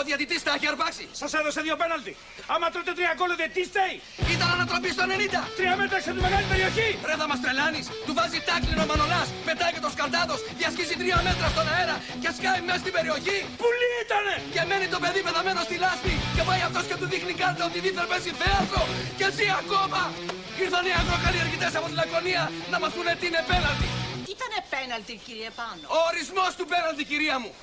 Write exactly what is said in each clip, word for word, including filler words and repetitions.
Ο διαιτητής τα έχει αρπάξει. Σας έδωσε δύο πέναλτι. Άμα τρώτε τρία γκολ, δεν τι στέει. Ήταν ανατροπή στο ενενήντα. Τρία μέτρα σε τη μεγάλη περιοχή. Ρε θα μας τρελάνεις. Του βάζει τάκλινο ο Μανολάς. Πετάει και το Σκαρτάδος. Διασχίζει τρία μέτρα στον αέρα και σκάει μέσα στην περιοχή. Πουλί ήτανε. Και μένει το παιδί πεθαμένο στη λάσπη. Και πάει αυτός και του δείχνει κάρτα ότι δίθεν παίζει θέατρο. Και ζει ακόμα. Ήρθαν οι αγροκαλλιεργητές από τη Λακωνία να μας πούνε τι είναι πέναλτι. Ήτανε πέναλτι, κύριε Πάνο. Ο ορισμός του πέναλτι, κυρία μου.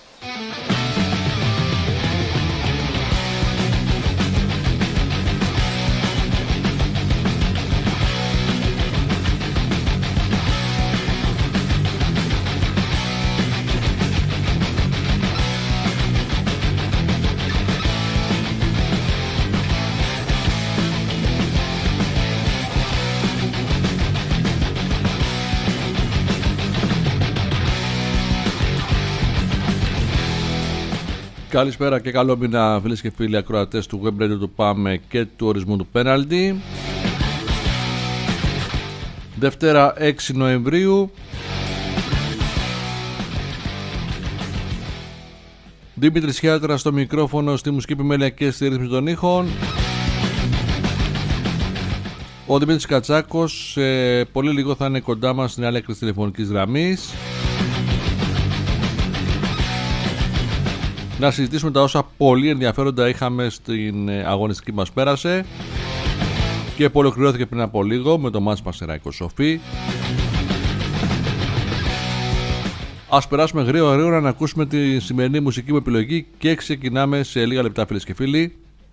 Καλησπέρα και καλό μήνα φίλες και φίλοι ακροατές του Web Radio του Πάμε και του ορισμού του πέναλτι. Δευτέρα έξι Νοεμβρίου. Δημήτρης Χιάτρα στο μικρόφωνο, στη μουσική επιμέλεια και στη ρύθμιση των ήχων. Ο Δημήτρης Κατσάκος σε πολύ λίγο θα είναι κοντά μας στην άλλη άκρη της τηλεφωνικής γραμμής. Να συζητήσουμε τα όσα πολύ ενδιαφέροντα είχαμε στην αγωνιστική μας πέρασε και που ολοκληρώθηκε πριν από λίγο με το μάτς Πανσεραϊκός Σοφή. Ας περάσουμε γρήγορα γρήγορα να ακούσουμε τη σημερινή μουσική μου επιλογή και ξεκινάμε σε λίγα λεπτά φίλες και φίλοι.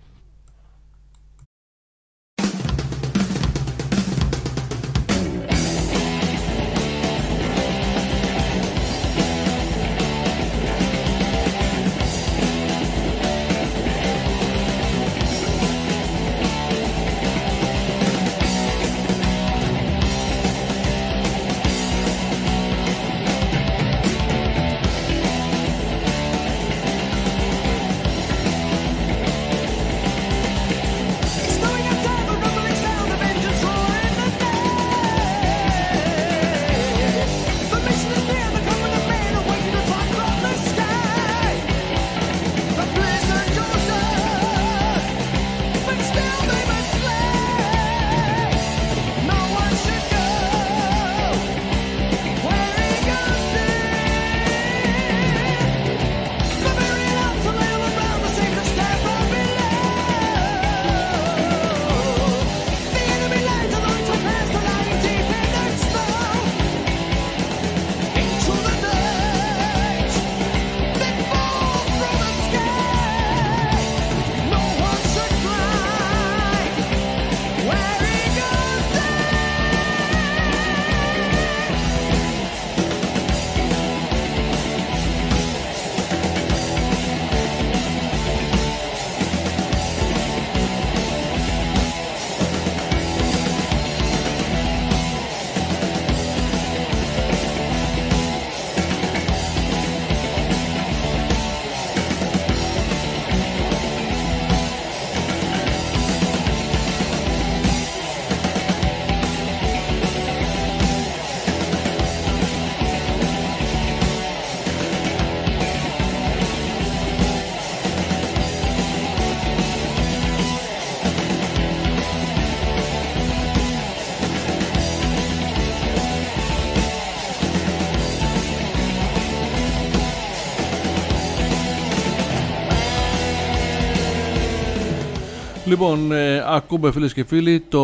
Λοιπόν, ε, ακούμε φίλες και φίλοι το,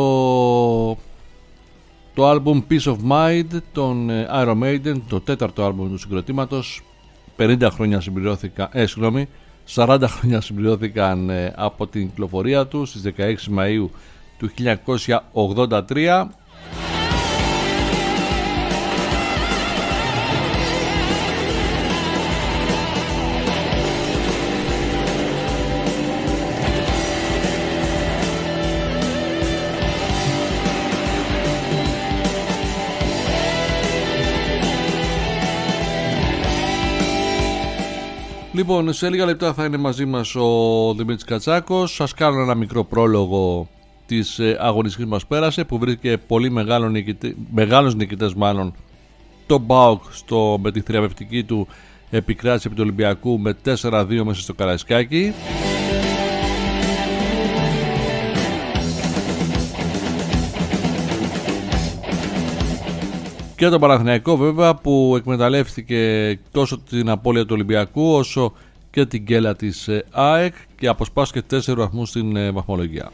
το άλμπουμ Peace of Mind των ε, Iron Maiden, το τέταρτο άλμπουμ του συγκροτήματος. πενήντα χρόνια συμπληρώθηκαν, ε, συγγνώμη, σαράντα χρόνια συμπληρώθηκαν ε, από την κυκλοφορία του στις δεκαέξι Μαΐου του χίλια εννιακόσια ογδόντα τρία. Λοιπόν, σε λίγα λεπτά θα είναι μαζί μας ο Δημήτρης Κατσάκος. Σας κάνω ένα μικρό πρόλογο της αγωνιστικής μας πέρασε, που βρήκε πολύ μεγάλο νικητή, μεγάλος νικητές μάλλον, το μπάουκ στο, με τη θριαμβευτική του επικράτηση επί του Ολυμπιακού με τέσσερα δύο μέσα στο Καραϊσκάκι. Και τον Παναθηναϊκό βέβαια, που εκμεταλλεύτηκε τόσο την απώλεια του Ολυμπιακού όσο και την γκέλα της ΑΕΚ και αποσπάστηκε τέσσερις βαθμούς στην βαθμολογία.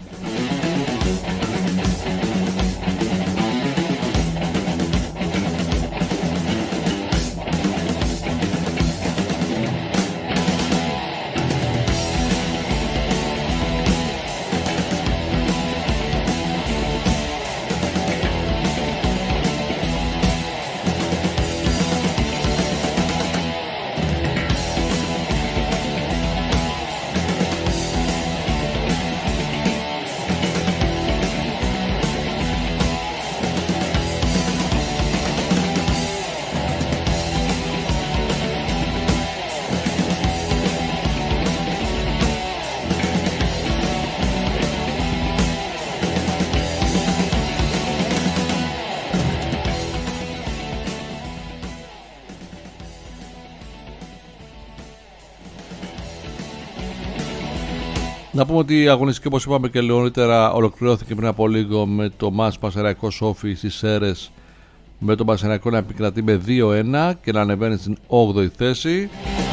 Να πούμε ότι η αγωνιστική, όπως είπαμε και νωρίτερα, ολοκληρώθηκε πριν από λίγο με το μάτς Πανσεραϊκό Σόφι στις Σέρρες, με τον Πανσεραϊκό να επικρατεί με δύο ένα και να ανεβαίνει στην όγδοη θέση.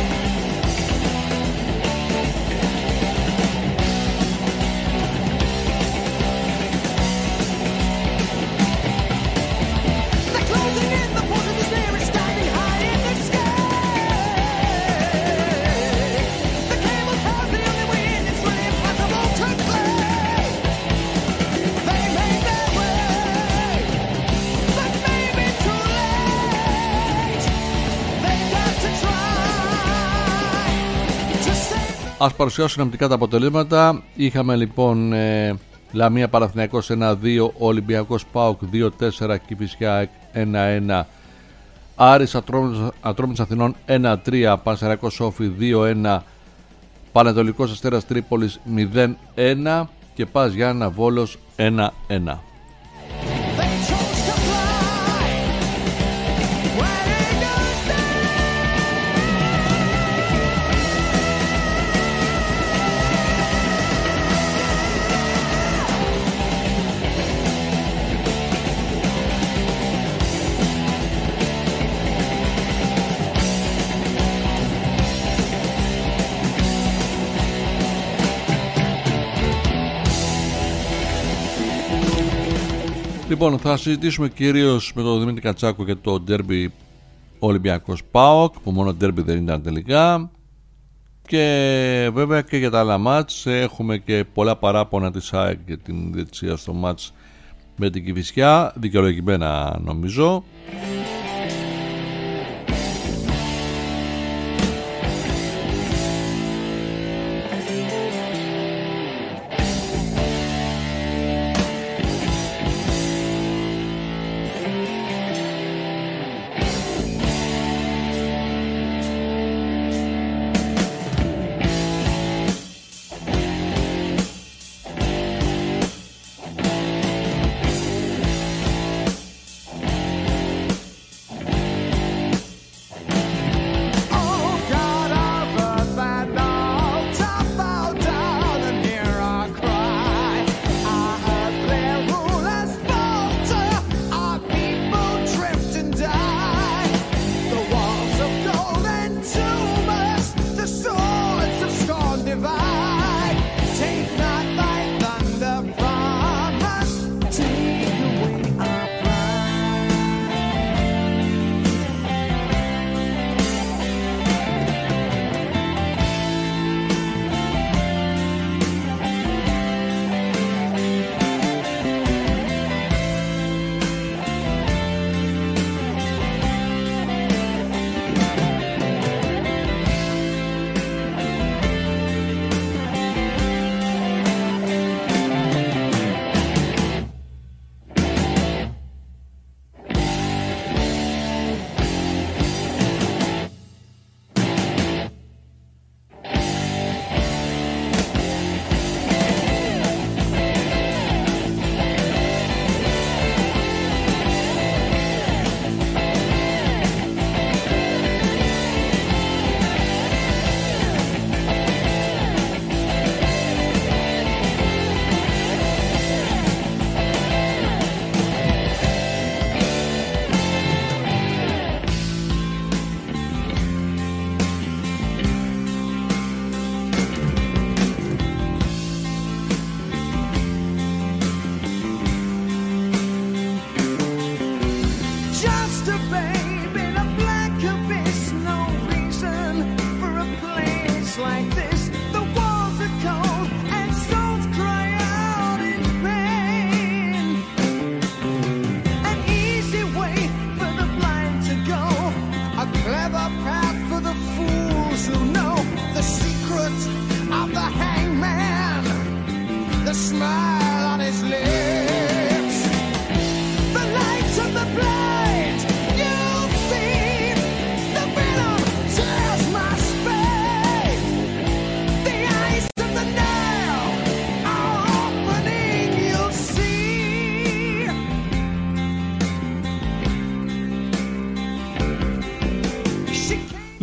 Ας παρουσιάσω συνοπτικά τα αποτελέσματα. Είχαμε λοιπόν ε, Λαμία Παναθηναϊκός ένα δύο, Ολυμπιακός ΠΑΟΚ δύο τέσσερα, Κηφισιά ένα ένα, Άρης Ατρόμητος Αθηνών ένα τρία, Πανσεραϊκός Σόφι δύο ένα, Πανετολικός Αστέρας Τρίπολης μηδέν ένα και Πας Γιάννα Βόλος ένα ένα. Λοιπόν, θα συζητήσουμε κυρίως με τον Δημήτρη Κατσάκο για το ντέρμπι Ολυμπιακός ΠΑΟΚ, που μόνο ντέρμπι δεν ήταν τελικά, και βέβαια και για τα άλλα μάτς. Έχουμε και πολλά παράπονα της ΑΕΚ για την διαιτησία στο μάτς με την Κηφισιά, δικαιολογημένα νομίζω.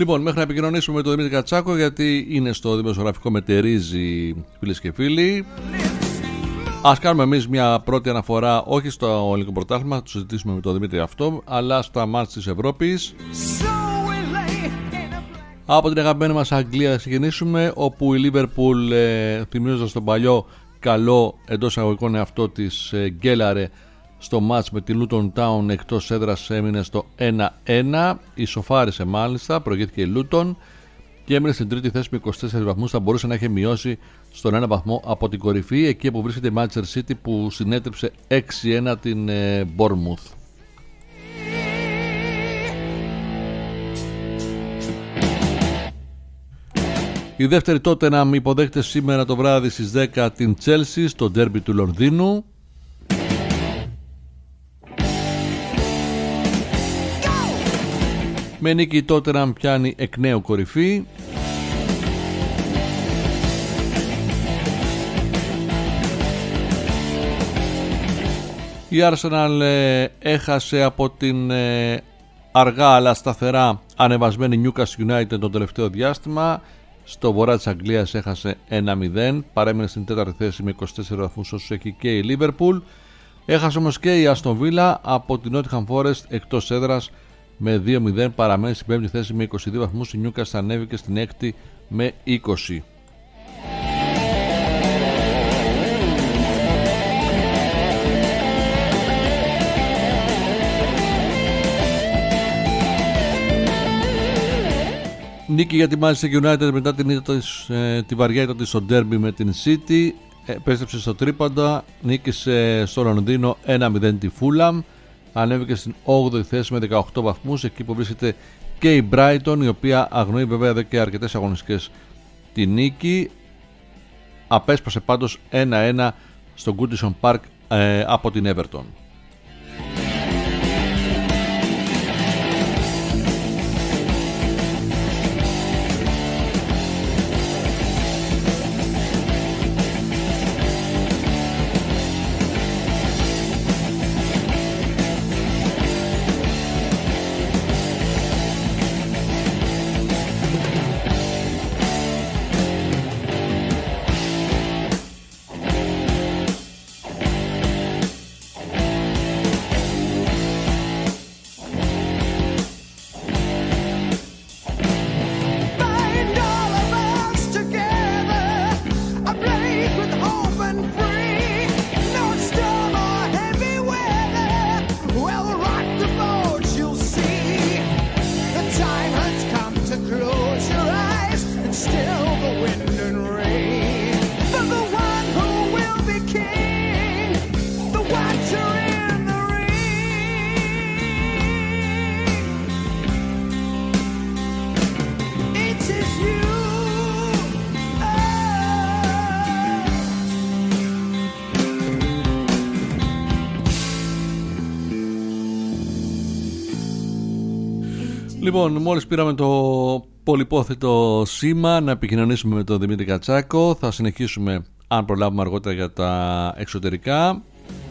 Λοιπόν, μέχρι να επικοινωνήσουμε με τον Δημήτρη Κατσάκο, γιατί είναι στο δημοσιογραφικό μετερίζει, φίλες και φίλοι. Ας κάνουμε εμείς μια πρώτη αναφορά, όχι στο ελληνικό πρωτάθλημα, θα το συζητήσουμε με τον Δημήτρη αυτό, αλλά στα μάτς της Ευρώπης. Από την αγαπημένη μας Αγγλία θα ξεκινήσουμε, όπου η Λίβερπουλ, ε, θυμίζοντας τον παλιό καλό εντός αγωγικών εαυτό της, ε, γκέλαρε στο μάτς με τη Luton Town εκτός έδρας, έμεινε στο ένα ένα, ισοφάρισε μάλιστα, προηγήθηκε η Luton και έμεινε στην τρίτη θέση με είκοσι τέσσερις βαθμούς. Θα μπορούσε να έχει μειώσει στον ένα βαθμό από την κορυφή, εκεί που βρίσκεται η Manchester City που συνέτριψε έξι ένα την ε, Bournemouth. Η δεύτερη Tottenham υποδέχεται σήμερα το βράδυ στις δέκα την Chelsea στο ντέρμπι του Λονδίνου. Με νίκη η Tottenham πιάνει εκ νέου κορυφή. Η Arsenal ε, έχασε από την ε, αργά αλλά σταθερά ανεβασμένη Newcastle United το τελευταίο διάστημα. Στο βορρά της Αγγλίας έχασε ένα μηδέν, παρέμεινε στην τέταρτη θέση με είκοσι τέσσερις βαθμούς όσους έχει και η Liverpool. Έχασε όμως και η Aston Villa από την Nottingham Forest εκτός έδρας με δύο μηδέν, παραμένει στην πέμπτη θέση με είκοσι δύο βαθμούς. Η Newcastle ανέβηκε στην έκτη με είκοσι. Νίκη για τη Manchester United μετά την ήττα της, ε, τη βαριά ήττα της στο ντέρμπι με την City. Επέστρεψε στο τρίποντα, νίκησε στο Λονδίνο ένα μηδέν τη Fulham. Ανέβηκε στην όγδοη θέση με δεκαοκτώ βαθμούς, εκεί που βρίσκεται και η Brighton, η οποία αγνοεί βέβαια εδώ και αρκετές αγωνιστικές τη νίκη. Απέσπασε πάντως ένα ένα στο Goodison Park ε, από την Everton. Λοιπόν, μόλις πήραμε το πολυπόθητο σήμα να επικοινωνήσουμε με τον Δημήτρη Κατσάκο. Θα συνεχίσουμε, αν προλάβουμε αργότερα, για τα εξωτερικά.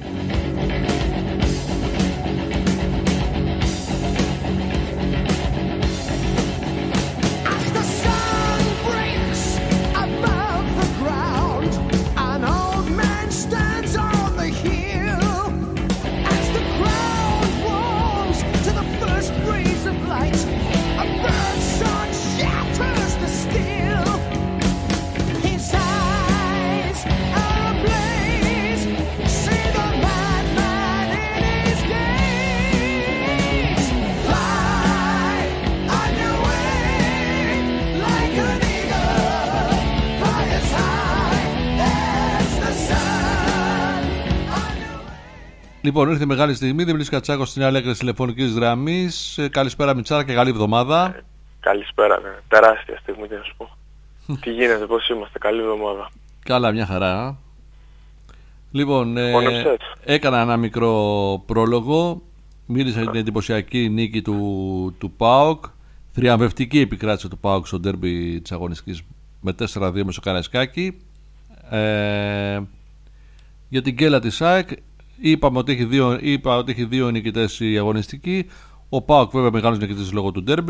Λοιπόν, ήρθε μεγάλη στιγμή. Δημήτρης Κατσάκος στην άλλη άκρη τηλεφωνικής γραμμής. Καλησπέρα, Μιτσάρα, και καλή εβδομάδα. Ε, καλησπέρα, ναι. Τεράστια στιγμή, τι να σου πω. Τι γίνεται, πώς είμαστε, καλή εβδομάδα. Καλά, μια χαρά. Λοιπόν, ε, έκανα ένα μικρό πρόλογο. Μίλησα για την εντυπωσιακή νίκη του, του ΠΑΟΚ. Θριαμβευτική επικράτηση του ΠΑΟΚ στο ντέρμπι της αγωνιστικής με τέσσερα δύο με στο Καραϊσκάκι. Ε, για την γκέλα της ΑΕΚ. Είπαμε ότι έχει δύο, είπα ότι έχει δύο νικητές η αγωνιστική. Ο ΠΑΟΚ βέβαια μεγάλος νικητής λόγω του ντέρμπι.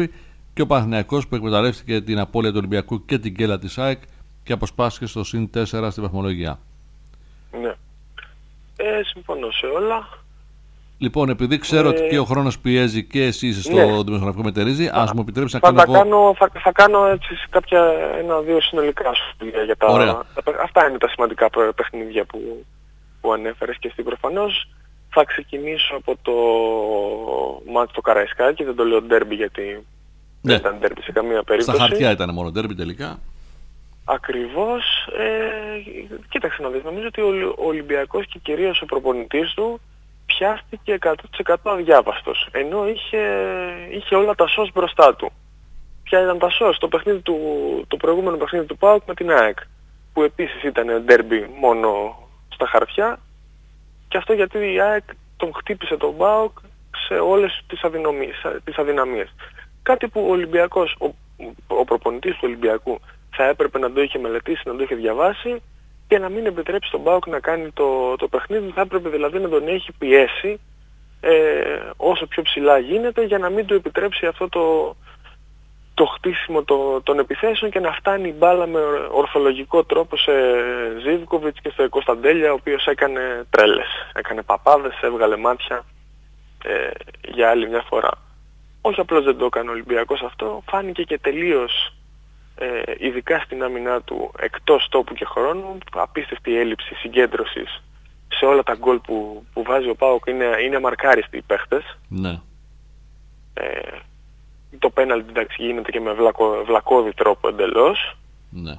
και ο Παναθηναϊκός που εκμεταλλεύτηκε την απώλεια του Ολυμπιακού και την γκέλα της ΑΕΚ και αποσπάστηκε στο συν τέσσερα στη βαθμολογία. Ναι. Ε, συμφωνώ σε όλα. Λοιπόν, επειδή ξέρω ε... ότι και ο χρόνος πιέζει και εσύ είσαι στο ναι. δημοσιογραφικό μετερίζει, ας μου επιτρέψεις να θα κάνω εγώ... Κάνω, θα, θα κάνω έτσι κάποια ένα-δύο συνολικά σχόλια για τα... Ωραία. τα... Αυτά είναι τα σημαντικά παιχνίδια που, που ανέφερες και εσύ προφανώς. Θα ξεκινήσω από το μάτς στο Καραϊσκάκι, δεν το λέω ντέρμπι γιατί ναι. δεν ήταν ντέρμπι σε καμία περίπτωση. Στα χαρτιά ήταν μόνο ντέρμπι τελικά. Ακριβώς. Ε, κοίταξε να δεις, νομίζω ότι ο Ολυμπιακός και κυρίως ο προπονητής του πιάστηκε εκατό τοις εκατό αδιάβαστος, ενώ είχε, είχε όλα τα σως μπροστά του. Ποια ήταν τα σως? Το, παιχνίδι του, το προηγούμενο παιχνίδι του ΠΑΟΚ με την ΑΕΚ, που επίσης ήταν ντέρμπι μόνο στα χαρτιά, και αυτό γιατί η ΑΕΚ τον χτύπησε τον ΠΑΟΚ σε όλες τις αδυναμίες, τις αδυναμίες. Κάτι που ο Ολυμπιακός, ο, ο προπονητής του Ολυμπιακού θα έπρεπε να το είχε μελετήσει, να το είχε διαβάσει και να μην επιτρέψει στον ΠΑΟΚ να κάνει το, το παιχνίδι. Θα έπρεπε δηλαδή να τον έχει πιέσει ε, όσο πιο ψηλά γίνεται για να μην του επιτρέψει αυτό το, το χτίσιμο το, των επιθέσεων και να φτάνει η μπάλα με ορθολογικό τρόπο σε Ζίβκοβιτς και σε Κωνσταντέλια, ο οποίος έκανε τρέλες, έκανε παπάδες, έβγαλε μάτια ε, για άλλη μια φορά. Όχι απλώς δεν το έκανε ο Ολυμπιακός αυτό, φάνηκε και τελείως ε, ειδικά στην άμυνά του εκτός τόπου και χρόνου, απίστευτη έλλειψη συγκέντρωσης σε όλα τα γκολ που, που βάζει ο ΠΑΟΚ. Είναι, είναι μαρκάριστοι οι παίχτες. Ναι. Ε, το πέναλτι εντάξει γίνεται και με βλακο, βλακώδη τρόπο εντελώς. Ναι.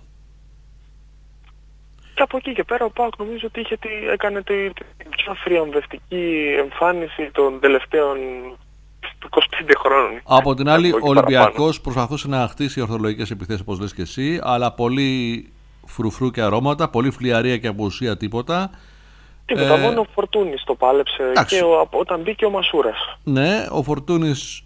Και από εκεί και πέρα ο ΠΑΟΚ νομίζω ότι είχε, έκανε την πιο θριαμβευτική εμφάνιση των τελευταίων είκοσι πέντε χρόνων. Από την άλλη, ο Ολυμπιακός προσπαθούσε να χτίσει ορθολογικές επιθέσεις, όπως λες και εσύ, αλλά πολύ φρουφρού και αρώματα, πολύ φλιαρία και απουσία τίποτα. Τίποτα, ε, μόνο ο Φορτούνης το πάλεψε και ο, όταν μπήκε ο Μασούρας. Ναι, ο Φορτούνης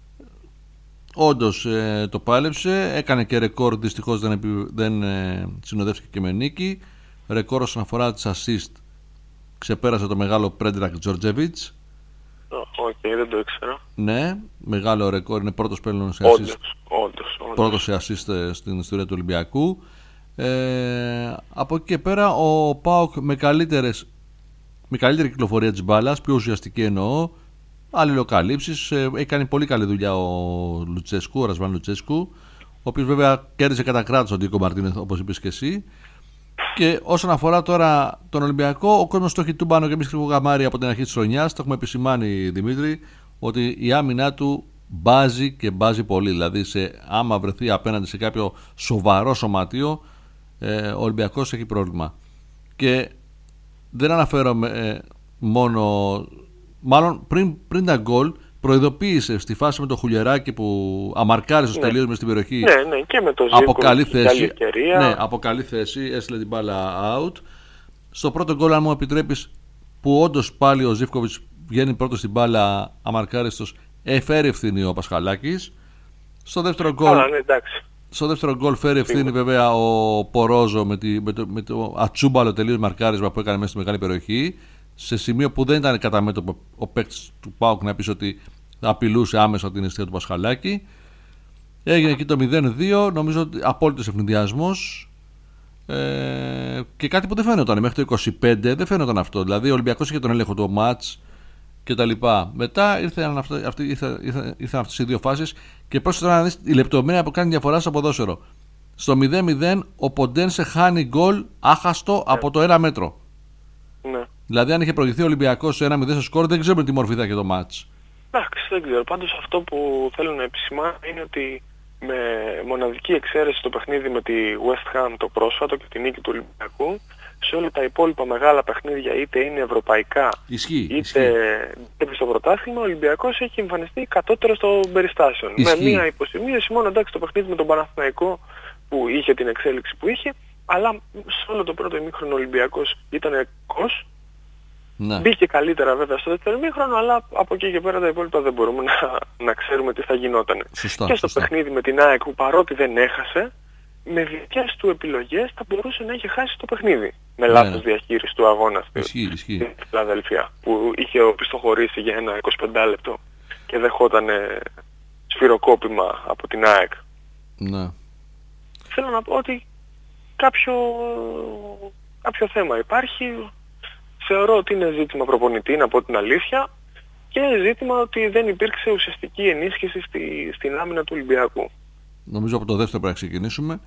όντως ε, το πάλεψε, έκανε και ρεκόρ, δυστυχώς δεν, επι, δεν ε, συνοδεύτηκε και με νίκη. Ρεκόρ όσον αφορά τις assist ξεπέρασε το μεγάλο Πρέντρακ Τζορτζεβίτς. Οκ, okay, δεν το ήξερα. Ναι, μεγάλο ρεκόρ, είναι πρώτος πλέον σε όντως, assist. Όντως, όντως. Πρώτος σε assist στην ιστορία του Ολυμπιακού. Ε, από εκεί και πέρα ο ΠΑΟΚ με, καλύτερες, με καλύτερη κυκλοφορία της μπάλας, πιο ουσιαστική εννοώ, αλληλοκαλύψεις, ε, έχει κάνει πολύ καλή δουλειά ο Λουτσέσκου, ο Ρασβάν Λουτσέσκου, ο οποίος βέβαια κέρδισε κατά κράτος τον Ντίκο Μαρτίνεθ, όπως είπες και εσύ. Και όσον αφορά τώρα τον Ολυμπιακό, ο κόσμος το έχει τούμπανο και εμείς κρυβογαμάρι από την αρχή της χρονιάς. Το έχουμε επισημάνει, Δημήτρη, ότι η άμυνά του μπάζει και μπάζει πολύ. Δηλαδή, σε, άμα βρεθεί απέναντι σε κάποιο σοβαρό σωματείο, ε, ο Ολυμπιακός έχει πρόβλημα. Και δεν αναφέρομαι ε, μόνο. Μάλλον πριν, πριν τα γκολ, προειδοποίησε στη φάση με το Χουλιεράκι που αμαρκάρισε στο ναι. τελείως μες στην περιοχή. Ναι, ναι, και με το από καλή θέση. Ναι, από καλή θέση, έστειλε την μπάλα out. Στο πρώτο γκολ, αν μου επιτρέπεις, που όντως πάλι ο Ζίβκοβιτς βγαίνει πρώτος στην μπάλα αμαρκάριστος, έφερε ευθύνη ο Πασχαλάκης. Στο δεύτερο γκολ. Ναι, στο δεύτερο γκολ φέρει ευθύνη βέβαια ο Πορόζο με, τη, με, το, με το ατσούμπαλο τελείως μαρκάρισμα που έκανε μέσα στη μεγάλη περιοχή. Σε σημείο που δεν ήταν κατά μέτωπο ο παίκτης του ΠΑΟΚ να πεις ότι απειλούσε άμεσα την αιστεία του Πασχαλάκη. Έγινε εκεί το μηδέν δύο, νομίζω ότι απόλυτος ευνηδιασμός ε, και κάτι που δεν φαίνονταν μέχρι το είκοσι πέντε, δεν φαίνονταν αυτό. Δηλαδή ο Ολυμπιακός είχε τον έλεγχο του μάτς και τα λοιπά. Μετά ήρθαν, αυτοί, αυτοί, ήρθαν, ήρθαν, ήρθαν αυτές οι δύο φάσεις και πρόσθετα να δεις η λεπτομέρεια που κάνει διαφορά στο ποδόσφαιρο. Στο μηδέν μηδέν ο Ποντένσε χάνει γκολ άχαστο yeah. από το ένα μέτρο. Ναι. Δηλαδή, αν είχε προηγηθεί ο Ολυμπιακός σε ένα μηδέν στο σκορ, δεν ξέρουμε τι μορφή θα έχει το μάτς. Εντάξει, δεν ξέρω. Πάντως αυτό που θέλω να επισημάνω είναι ότι με μοναδική εξαίρεση το παιχνίδι με τη West Ham το πρόσφατο και τη νίκη του Ολυμπιακού, σε όλα τα υπόλοιπα μεγάλα παιχνίδια, είτε είναι ευρωπαϊκά, ισχύει, είτε ισχύει. στο πρωτάθλημα, ο Ολυμπιακός έχει εμφανιστεί κατώτερο των περιστάσεων. Ισχύει. Με μία υποσημείωση μόνο, εντάξει, το παιχνίδι με τον Παναθηναϊκό που είχε την εξέλιξη που είχε, αλλά σε όλο το πρώτο ημίχρονο ο Ολυμπιακός ήταν εκτός. Ναι. Μπήκε καλύτερα βέβαια στο δεύτερο ημίχρονο, αλλά από εκεί και πέρα τα υπόλοιπα δεν μπορούμε να, να ξέρουμε τι θα γινόταν. Σωστά, και στο σωστά. παιχνίδι με την ΑΕΚ που παρότι δεν έχασε, με δικές του επιλογές θα μπορούσε να είχε χάσει το παιχνίδι. Με ναι, λάθος ναι. διαχείριση του αγώνα ισχύει, ισχύει. στη Φιλαδέλφια, που είχε πιστοχωρήσει για ένα είκοσι πέντε λεπτό και δεχόταν σφυροκόπημα από την ΑΕΚ. Ναι. Θέλω να πω ότι κάποιο, κάποιο θέμα υπάρχει. Θεωρώ ότι είναι ζήτημα προπονητή, να πω την αλήθεια, και ζήτημα ότι δεν υπήρξε ουσιαστική ενίσχυση στη, στην άμυνα του Ολυμπιακού. Νομίζω από το δεύτερο πρέπει να ξεκινήσουμε.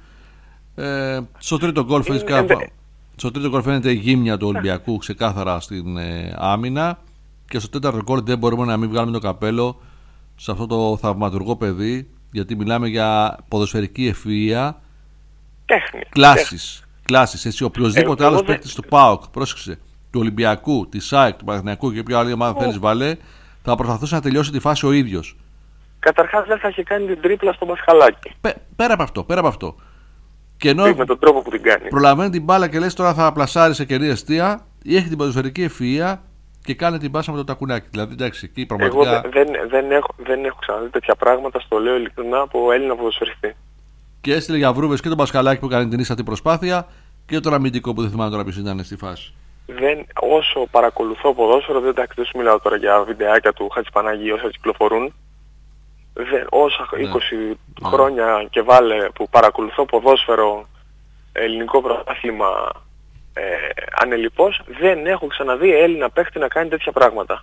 Ε, στο τρίτο γκολ φυσικά, ενδε... στο τρίτο γκολ φαίνεται η γύμνια του Ολυμπιακού ξεκάθαρα στην ε, άμυνα, και στο τέταρτο γκολ δεν μπορούμε να μην βγάλουμε το καπέλο σε αυτό το θαυματουργό παιδί, γιατί μιλάμε για ποδοσφαιρική ευφυΐα, τέχνη. κλάσεις, κλάσεις, έτσι οποιοσδήποτε ε, άλλος δε... παίκτης του ΠΑΟΚ, πρόσεξε, του Ολυμπιακού, της ΑΕΚ, του Παναθηναϊκού και ποια άλλη ομάδα θέλεις βάλε, θα προσπαθούσε να τελειώσει τη φάση ο ίδιος. Καταρχάς δεν θα είχε κάνει την τρίπλα στο Πασχαλάκι. Πέ, πέρα από αυτό, πέρα από αυτό. Και ενώ με τον τρόπο που την κάνει. Προλαβαίνει την μπάλα και λες τώρα θα πλασάρει σε κερδία αιστεία, ή έχει την ποδοσφαιρική ευφυΐα και κάνει την πάσα με το τακουνάκι. Δηλαδή εντάξει, εκεί πραγματικά. Εγώ δεν, δεν, έχω, δεν έχω ξαναδεί τέτοια πράγματα, στο λέω ειλικρινά, από Έλληνα ποδοσφαιριστή. Και έστειλε για βρούβες και τον Πασχαλάκη που κάνει την ίσα την προσπάθεια και τον αμυντικό που δεν θυμάμαι τώρα ποιος ήταν στη φάση. Δεν, όσο παρακολουθώ ποδόσφαιρο, δεν, δεν σου μιλάω τώρα για βιντεάκια του Χατζηπανάγη όσα κυκλοφορούν. Δεν, όσα ναι. είκοσι ναι. χρόνια και βάλε που παρακολουθώ ποδόσφαιρο, ελληνικό πρωτάθλημα, ε, ανελιπώς, δεν έχω ξαναδεί Έλληνα παίχτη να κάνει τέτοια πράγματα.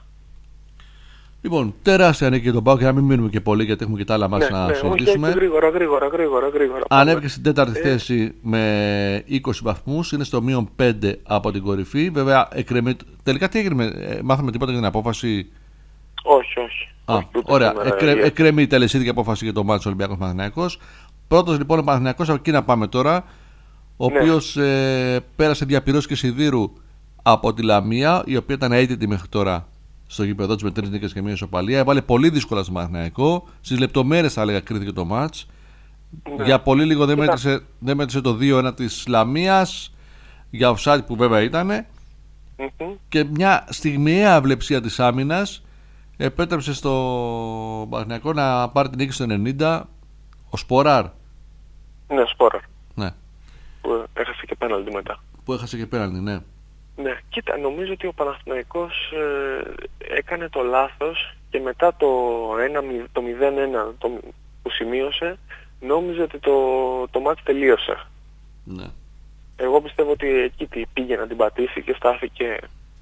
Λοιπόν, τεράστια νίκη για τον ΠΑΟΚ, για να μην μείνουμε και πολύ γιατί έχουμε και τα άλλα μάτια ναι, να ναι, συζητήσουμε. Όχι, γρήγορα, γρήγορα, γρήγορα, γρήγορα. Ανέβηκε στην τέταρτη ε... θέση με είκοσι βαθμούς, είναι στο μείον πέντε από την κορυφή. Βέβαια, εκρεμεί... τελικά τι έγινε, μάθαμε τίποτα για την απόφαση? Όχι, όχι. Α, όχι ωραία, Εκρε... εκρεμεί η τελεσίδικη απόφαση για το μάτσο Ολυμπιακός Παναθηναϊκός. Πρώτος λοιπόν ο Παναθηναϊκός, από εκεί να πάμε τώρα, ο ναι. οποίος ε, πέρασε διαπυρός και σιδήρου από τη Λαμία, η οποία ήταν αίτητη μέχρι τώρα στο γήπεδο της με τρεις νίκες και μία ισοπαλία. Έβαλε πολύ δύσκολα στο Παναθηναϊκό. Στις λεπτομέρειες θα έλεγα κρίθηκε το μάτς. Ναι. Για πολύ λίγο δεν μέτρησε, δεν μέτρησε το δύο ένα της Λαμίας, για offside που βέβαια ήταν. Mm-hmm. Και μια στιγμιαία αυλεψία της άμυνας επέτρεψε στο Παναθηναϊκό να πάρει την νίκη στο ενενήντα. Ο Σπόραρ. Ναι, ο Σπόραρ. Ναι. Που έχασε και πέναλτι μετά. Που έχασε και πέναλτι, ναι. Ναι, κοίτα, νομίζω ότι ο Παναθηναϊκός ε, έκανε το λάθος και μετά το, ένα, το μηδέν ένα το, που σημείωσε, νόμιζε ότι το, το μάτς τελείωσε. Ναι. Εγώ πιστεύω ότι εκεί πήγε να την πατήσει και στάθηκε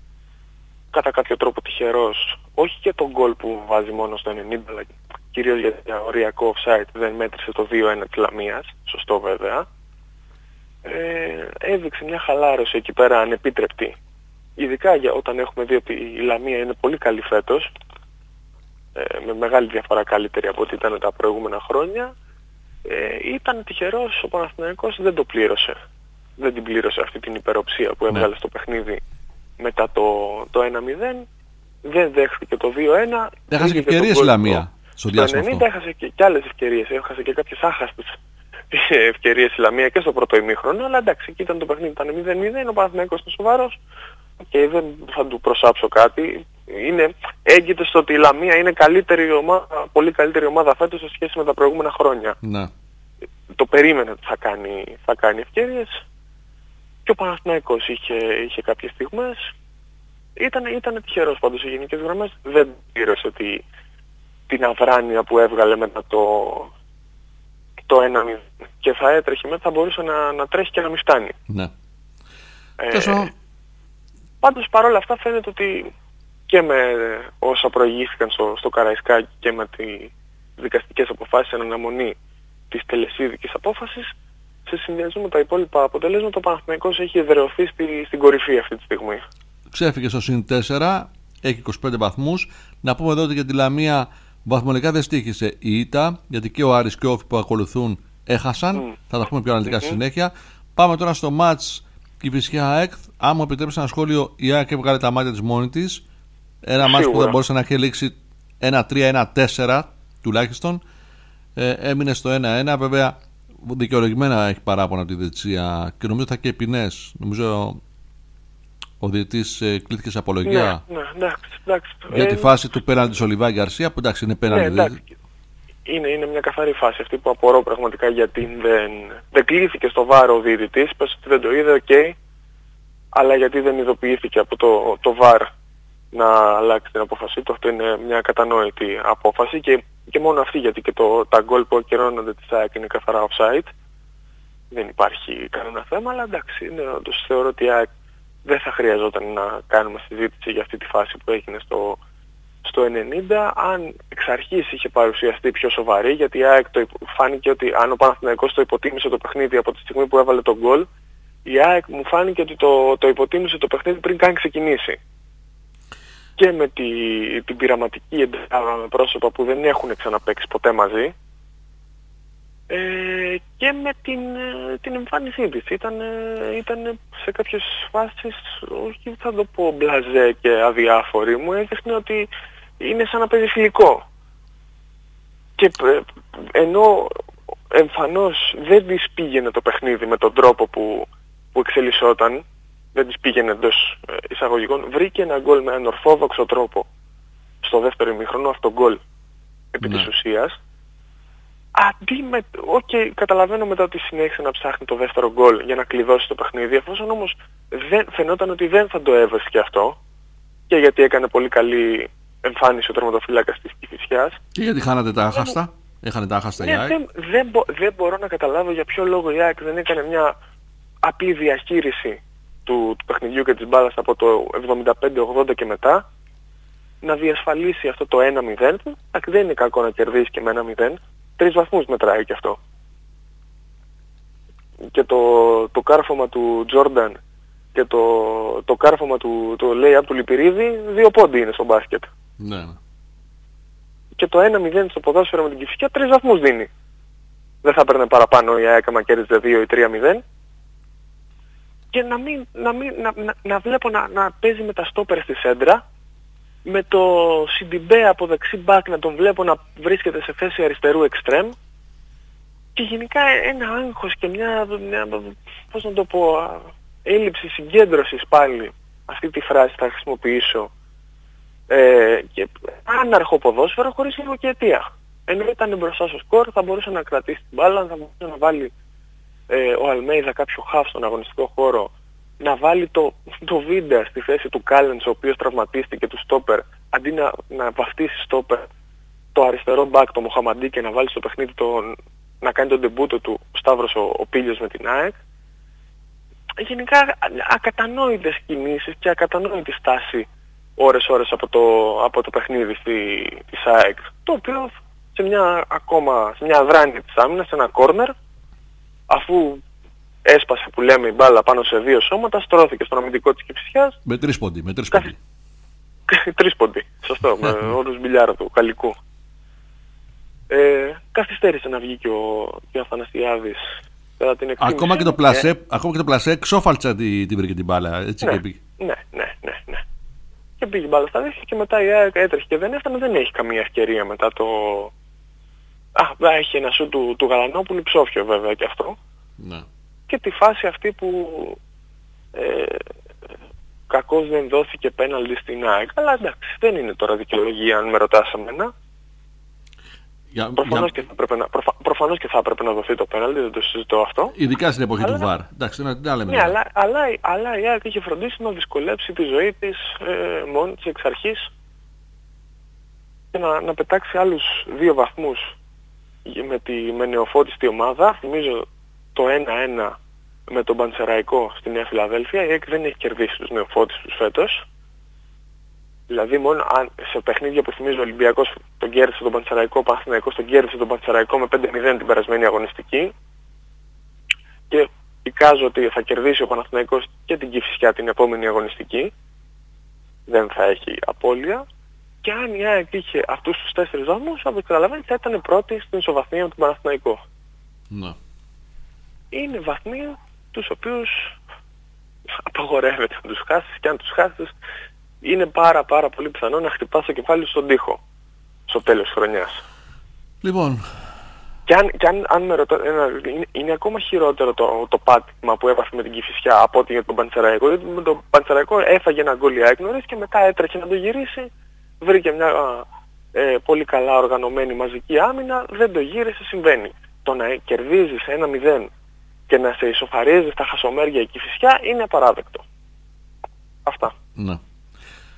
κατά κάποιο τρόπο τυχερός. Όχι και τον γκολ που βάζει μόνο στο ενενήντα, αλλά κυρίως για οριακό offside δεν μέτρησε το δύο ένα της Λαμίας, σωστό βέβαια. Ε, έδειξε μια χαλάρωση εκεί πέρα ανεπίτρεπτη. Ειδικά για όταν έχουμε δει ότι η Λαμία είναι πολύ καλή φέτος, ε, με μεγάλη διαφορά καλύτερη από ό,τι ήταν τα προηγούμενα χρόνια. Ε, ήταν τυχερός, ο Παναθηναϊκός δεν το πλήρωσε. Δεν την πλήρωσε αυτή την υπεροψία που έβγαλε ναι. στο παιχνίδι μετά το, το ένα μηδέν. Δεν δέχτηκε το δύο ένα. Έχασε και ευκαιρίες η Λαμία στο διάστημα αυτό. ενενήντα έχασε και, και άλλες ευκαιρίες. Έχασε και κάποιες άχαστες ευκαιρίες η Λαμία και στο πρώτο ημίχρονο, αλλά εντάξει, εκεί ήταν το παιχνίδι, ήταν μηδέν μηδέν, ο Παναθηναϊκός ήταν σοβαρός και δεν θα του προσάψω κάτι. Είναι, έγκυται στο ότι η Λαμία είναι καλύτερη ομάδα, πολύ καλύτερη ομάδα φέτος σε σχέση με τα προηγούμενα χρόνια. Να. Το περίμενε ότι θα κάνει, θα κάνει ευκαιρίες και ο Παναθηναϊκός είχε, είχε κάποιες στιγμές. Ήταν, ήταν τυχερός πάντως σε γενικές γραμμές, δεν πλήρωσε τη, την αδράνεια που έβγαλε μετά το το ένα μηδέν και θα έτρεχε μετά, θα μπορούσε να, να τρέχει και να μην φτάνει. Ναι. Ε, Τόσο... Πάντως παρόλα αυτά φαίνεται ότι και με όσα προηγήθηκαν στο, στο Καραϊσκάκι και με τις δικαστικές αποφάσεις εν αναμονή της τελεσίδικης απόφασης, σε συνδυασμό με τα υπόλοιπα αποτελέσματα, ο Παναθηναϊκός έχει εδραιωθεί στη, στην κορυφή αυτή τη στιγμή. Ξέφυγε στο συν τέσσερα, έχει είκοσι πέντε βαθμούς. Να πούμε εδώ ότι για τη Λαμία βαθμολογικά δεν στοίχησε η ήττα, γιατί και ο Άρης και ο Όφη που ακολουθούν έχασαν. Mm. Θα τα πούμε πιο αναλυτικά mm-hmm. στη συνέχεια. Πάμε τώρα στο μάτς Κηφισιά ΑΕΚ. Αν μου επιτρέψει ένα σχόλιο, η ΑΕΚ έβγαλε τα μάτια της μόνη της. Ένα μάτς που δεν μπορούσε να έχει λήξει ένα τρία ένα τέσσερα τουλάχιστον. Ε, έμεινε στο ένα ένα. Βέβαια, δικαιολογημένα έχει παράπονα από τη διετησία και νομίζω θα και ποινές. Νομίζω ο διαιτητής ε, κλείθηκε σε απολογία ναι, ναι, εντάξει, εντάξει. για τη φάση του πέναλτι Σολιβάκη Γκαρσία, που εντάξει είναι πέναλτι. Ναι, είναι, είναι μια καθαρή φάση αυτή που απορώ πραγματικά γιατί δεν, δεν κλείθηκε στο βάρο ο διαιτητής, πες ότι δεν το είδε, οκ, okay, αλλά γιατί δεν ειδοποιήθηκε από το, το βαρ να αλλάξει την απόφασή του. Αυτό είναι μια κατανόητη απόφαση και, και μόνο αυτή, γιατί και το, τα γκολ που ακυρώνονται της ΑΕΚ είναι καθαρά offside. Δεν υπάρχει κανένα θέμα, αλλά εντάξει, είναι, όντως θεωρώ ότι η ΑΕΚ δεν θα χρειαζόταν να κάνουμε συζήτηση για αυτή τη φάση που έγινε στο, στο ενενήντα. Αν εξ αρχής είχε παρουσιαστεί πιο σοβαρή, γιατί η ΑΕΚ το, φάνηκε ότι αν ο Παναθηναϊκός το υποτίμησε το παιχνίδι από τη στιγμή που έβαλε τον γκολ, η ΑΕΚ μου φάνηκε ότι το, το υποτίμησε το παιχνίδι πριν καν ξεκινήσει. Και με τη, την πειραματική εντεκάδα με πρόσωπα που δεν έχουν ξαναπαίξει ποτέ μαζί, ε, και με την, την εμφάνισή της. Ήταν, ήταν σε κάποιες φάσεις, όχι θα το πω μπλαζέ και αδιάφορη, μου έδειχνε ότι είναι σαν να παίζει φιλικό. Και ενώ εμφανώς δεν της πήγαινε το παιχνίδι με τον τρόπο που, που εξελισσόταν, δεν της πήγαινε εντός εισαγωγικών, βρήκε ένα γκολ με έναν ορθόδοξο τρόπο στο δεύτερο ημίχρονο, αυτό γκολ επί ναι. της ουσίας. Αντί με... Οκ, okay, καταλαβαίνω μετά ότι συνέχισε να ψάχνει το δεύτερο γκολ για να κλειδώσει το παιχνίδι, εφόσον όμως δεν, φαινόταν ότι δεν θα το έβρισκε αυτό, και γιατί έκανε πολύ καλή εμφάνιση ο τερματοφύλακας της Κηφισιάς. Και γιατί χάνατε τα άχαστα, έχανε τα άχαστα ναι, η ΑΕΚ. Δεν, δεν, μπο, δεν μπορώ να καταλάβω για ποιο λόγο η ΑΕΚ δεν έκανε μια απλή διαχείριση του, του παιχνιδιού και της μπάλας από το εβδομήντα πέντε ογδόντα και μετά, να διασφαλίσει αυτό το ένα μηδέν. Δεν είναι κακό να κερδίσει και με ένα μηδέν. Τρεις βαθμούς μετράει και αυτό. Και το, το κάρφωμα του Τζόρνταν και το, το κάρφωμα του το lay-up του Λιπηρίδη, δύο πόντι είναι στο μπάσκετ. Ναι. Και το ένα μηδέν στο ποδόσφαιρο με την Κηφισιά τρεις βαθμούς δίνει. Δεν θα έπαιρνε παραπάνω η ΑΕΚ άμα κέρδιζε δύο ή τρία μηδέν. Και να, μην, να, μην, να, να, να βλέπω να, να παίζει με τα στόπερ στη σέντρα, με το Σιντιμπέ από δεξί μπακ να τον βλέπω να βρίσκεται σε θέση αριστερού εξτρέμ, και γενικά ένα άγχος και μια, μια πώς να το πω, έλλειψη συγκέντρωσης, πάλι αυτή τη φράση θα χρησιμοποιήσω, ε, και άναρχο ποδόσφαιρο χωρίς λίγο και αιτία. Ενώ ήταν μπροστά στο σκορ, θα μπορούσε να κρατήσει την μπάλα, θα μπορούσε να βάλει ε, ο Αλμέιδα κάποιο χαφ στον αγωνιστικό χώρο, να βάλει το, το Βίντα στη θέση του Κάλενς, ο οποίος τραυματίστηκε, του στόπερ, αντί να, να βαφτίσει στόπερ το αριστερό μπακ, το Μοχαμαντί, και να βάλει στο παιχνίδι τον, να κάνει τον ντεμπούτο του Σταύρος ο, ο Πίλιος με την ΑΕΚ. Γενικά ακατανόητες κινήσεις και ακατανόητη στάση ώρες-ώρες από το, από το παιχνίδι στη, της ΑΕΚ, το οποίο σε μια ακόμα, σε μια αδράνεια της άμυνας, σε ένα κόρνερ, αφού έσπασε που λέμε η μπάλα πάνω σε δύο σώματα, στρώθηκε στον αμυντικό της Κηφισιάς. Με τρεις πόντι, με τρεις πόντι. Τρεις πόντι, σωστό, με όρους μπιλιάρα του Καλικού. Ε, καθυστέρησε να βγει και ο, και ο Αθανασιάδης. Την ακόμα, και το πλασέ, ε, ακόμα και το πλασέ ξόφαλτσα την, την βρήκε την μπάλα, έτσι, ναι, και πήγε. Ναι, ναι, ναι, ναι. Και πήγε η μπάλα στα δίχτυα και μετά η ΑΕΚ έτρεχε και δεν έφτανε, δεν έχει καμία ευκαιρία μετά το... Α, έχει ένα σου του, του Γαλανόπουλου, ψόφιο βέβαια και αυτό. Ναι. Και τη φάση αυτή που ε, κακώς δεν δόθηκε πέναλτι στην ΑΕΚ. Αλλά εντάξει, δεν είναι τώρα δικαιολογία αν με ρωτάς εμένα. Για, προφανώς, για... Και θα πρέπει να, προφα, προφανώς και θα έπρεπε να δοθεί το πέναλτι, δεν το συζητώ αυτό. Ειδικά στην εποχή αλλά, του βαρ. Εντάξει, να, να λέμε. Ναι, αλλά, αλλά, αλλά η ΑΕΚ είχε φροντίσει να δυσκολέψει τη ζωή της ε, μόνη της εξ αρχής και να, να πετάξει άλλους δύο βαθμούς με, τη, με νεοφώτιστη ομάδα. Θυμίζω το ένα ένα με τον Πανσεραϊκό στη Νέα Φιλαδέλφια. Η ΑΕΚ δεν έχει κερδίσει τους νεοφώτιστους φέτος. Δηλαδή μόνο αν, σε παιχνίδια που θυμίζω ο Ολυμπιακός τον κέρδισε τον Πανσεραϊκό, ο Παναθηναϊκός τον κέρδισε τον Πανσεραϊκό με πέντε μηδέν την περασμένη αγωνιστική, και εικάζω ότι θα κερδίσει ο Παναθηναϊκός και την Κηφισιά την επόμενη αγωνιστική, δεν θα έχει απώλεια, και αν η ΑΕΚ είχε αυτούς τους τέσσερις βαθμούς, από ό,τι καταλαβαίνετε θα ήταν πρώτη στην ισοβαθμία με τον Παναθηναϊκό. Ναι. Είναι βαθμοί τους οποίους απαγορεύεται να τους χάσεις, και αν τους χάσεις είναι πάρα πάρα πολύ πιθανό να χτυπάς το κεφάλι στον τοίχο στο τέλος της χρονιάς. Λοιπόν. Και αν, και αν, αν με ρωτά, είναι, είναι ακόμα χειρότερο το, το πάτημα που έπαθε με την Κηφισιά από ό,τι για τον Πανσεραϊκό. Γιατί με τον Πανσεραϊκό έφαγε ένα γκολ η ΑΕΚ νωρίς και μετά έτρεχε να το γυρίσει. Βρήκε μια ε, πολύ καλά οργανωμένη μαζική άμυνα, δεν το γύρισε, συμβαίνει. Το να κερδίζεις ένα μηδέν και να σε ισοφαρίζει στα χασομέρια η Κηφισιά είναι απαράδεκτο. Αυτά. Ναι.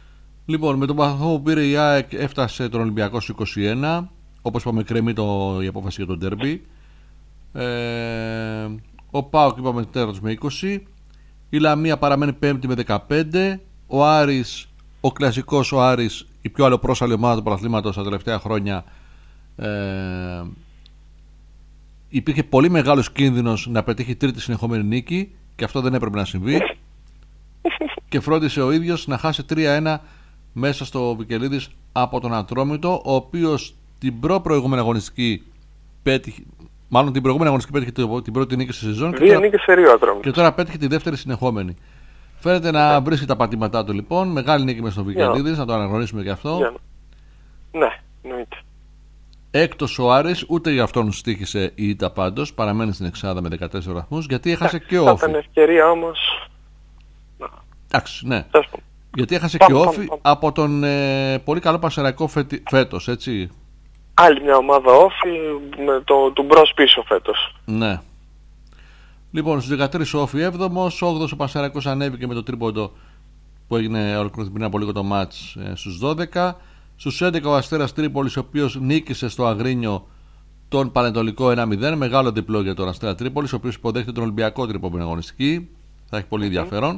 Λοιπόν, με τον βαθμό που πήρε η ΑΕΚ έφτασε τον Ολυμπιακό στο είκοσι ένα. Όπως είπαμε, κρεμεί το, η απόφαση για τον ντέρμπι. Ε, ο ΠΑΟΚ είπαμε τέταρτος με είκοσι. Η Λαμία παραμένει πέμπτη με δεκαπέντε. Ο Άρης, ο κλασικός ο Άρης, η πιο αλλοπρόσαλη ομάδα του πρωταθλήματος τα τελευταία χρόνια. Ε, υπήρχε πολύ μεγάλος κίνδυνος να πετύχει τρίτη συνεχόμενη νίκη και αυτό δεν έπρεπε να συμβεί. Και φρόντισε ο ίδιος να χάσει τρία ένα μέσα στο Βικελίδης από τον Ατρόμητο, ο οποίος την προ-προηγούμενη αγωνιστική πέτυχε, μάλλον την προηγούμενη αγωνιστική πέτυχε την πρώτη νίκη στη σεζόν Δύο νίκες σε Ρίο Ατρόμητος. Και τώρα πέτυχε τη δεύτερη συνεχόμενη. Φαίνεται να βρίσκει τα πατήματά του λοιπόν. Μεγάλη νίκη μέσα στο Βικελίδης, yeah. να το αναγνωρίσουμε και αυτό. Yeah. Ναι, εννοείται. Έκτος ο Άρης, ούτε για αυτόν στοίχησε η ήττα πάντως. Παραμένει στην εξάδα με δεκατέσσερις βαθμούς, γιατί έχασε και όφη. Θα ήταν ευκαιρία όμως. Εντάξει, ναι. Τέσπον. Γιατί έχασε πάμε, και πάμε, όφη πάμε. από τον ε, πολύ καλό Πανσεραϊκό φετι... φέτος, έτσι. Άλλη μια ομάδα όφη με το του μπρος πίσω φέτος. Ναι. Λοιπόν, στους δεκατρείς ο όφη έβδομος, όγδοος ο Πανσεραϊκός ανέβηκε με το τρίποντο που έγινε ολοκληρωθεί πριν από λίγο το μάτς ε, στους δώδεκα. Στους έντεκα ο Αστέρας Τρίπολης, ο οποίος νίκησε στο Αγρίνιο τον Πανετολικό ένα μηδέν. Μεγάλο διπλό για τον Αστέρα Τρίπολης, ο οποίος υποδέχεται τον Ολυμπιακό την επόμενη αγωνιστική. Θα έχει πολύ ενδιαφέρον.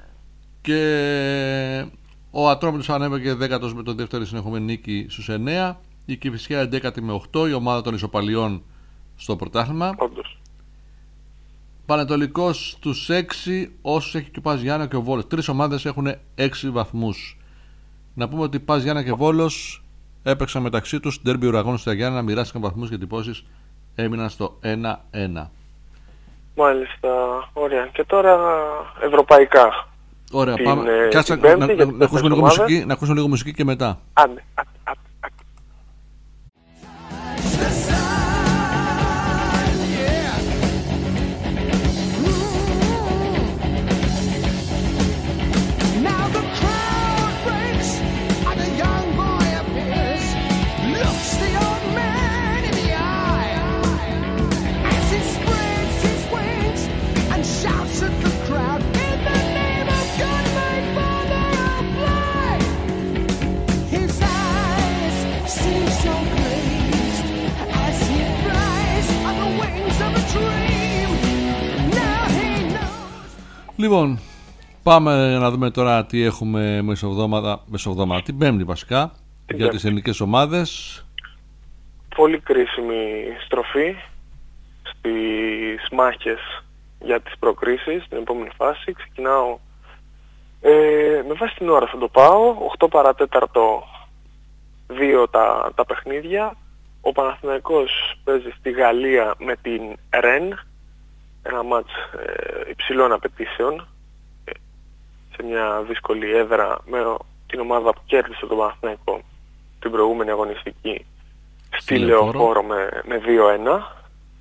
Και ο Ατρόμητος ανέβηκε δέκατος με τον δεύτερη συνεχόμενη νίκη στους εννέα. Η Κηφισιά έντεκατη με οκτώ, η ομάδα των ισοπαλιών στο πρωτάθλημα. Όντως. Πανετολικός στους έξι, όσους έχει και ο Πας Γιάννα και ο Βόλος. Τρεις ομάδες έχουν έξι βαθμούς. Να πούμε ότι Πας Γιάννα και Βόλος έπαιξαν μεταξύ τους ντέρμπι ουραγών στα Γιάννα, μοιράστηκαν βαθμούς και εντυπώσεις, έμειναν στο ένα ένα. Μάλιστα, ωραία. Και τώρα ευρωπαϊκά. Ωραία, την, πάμε. ε, Κάτσε την να, να, να, να, ακούσουμε λίγο μουσική, να ακούσουμε λίγο μουσική και μετά. Άντε, άντε, άντε. Λοιπόν, πάμε να δούμε τώρα τι έχουμε μεσοβδόματα, μεσοβδόματα την Πέμπτη βασικά, την για τις ελληνικές ομάδες. Πολύ κρίσιμη στροφή στις μάχες για τις προκρίσεις στην επόμενη φάση. Ξεκινάω ε, με βάση την ώρα θα το πάω, οκτώ παρά τέταρτο δύο τα, τα παιχνίδια. Ο Παναθηναϊκός παίζει στη Γαλλία με την Ρεν, ένα μάτς ε, υψηλών απαιτήσεων, ε, σε μια δύσκολη έδρα με την ομάδα που κέρδισε τον Παναθηναϊκό την προηγούμενη αγωνιστική στη Λεωφόρο με, με δύο ένα.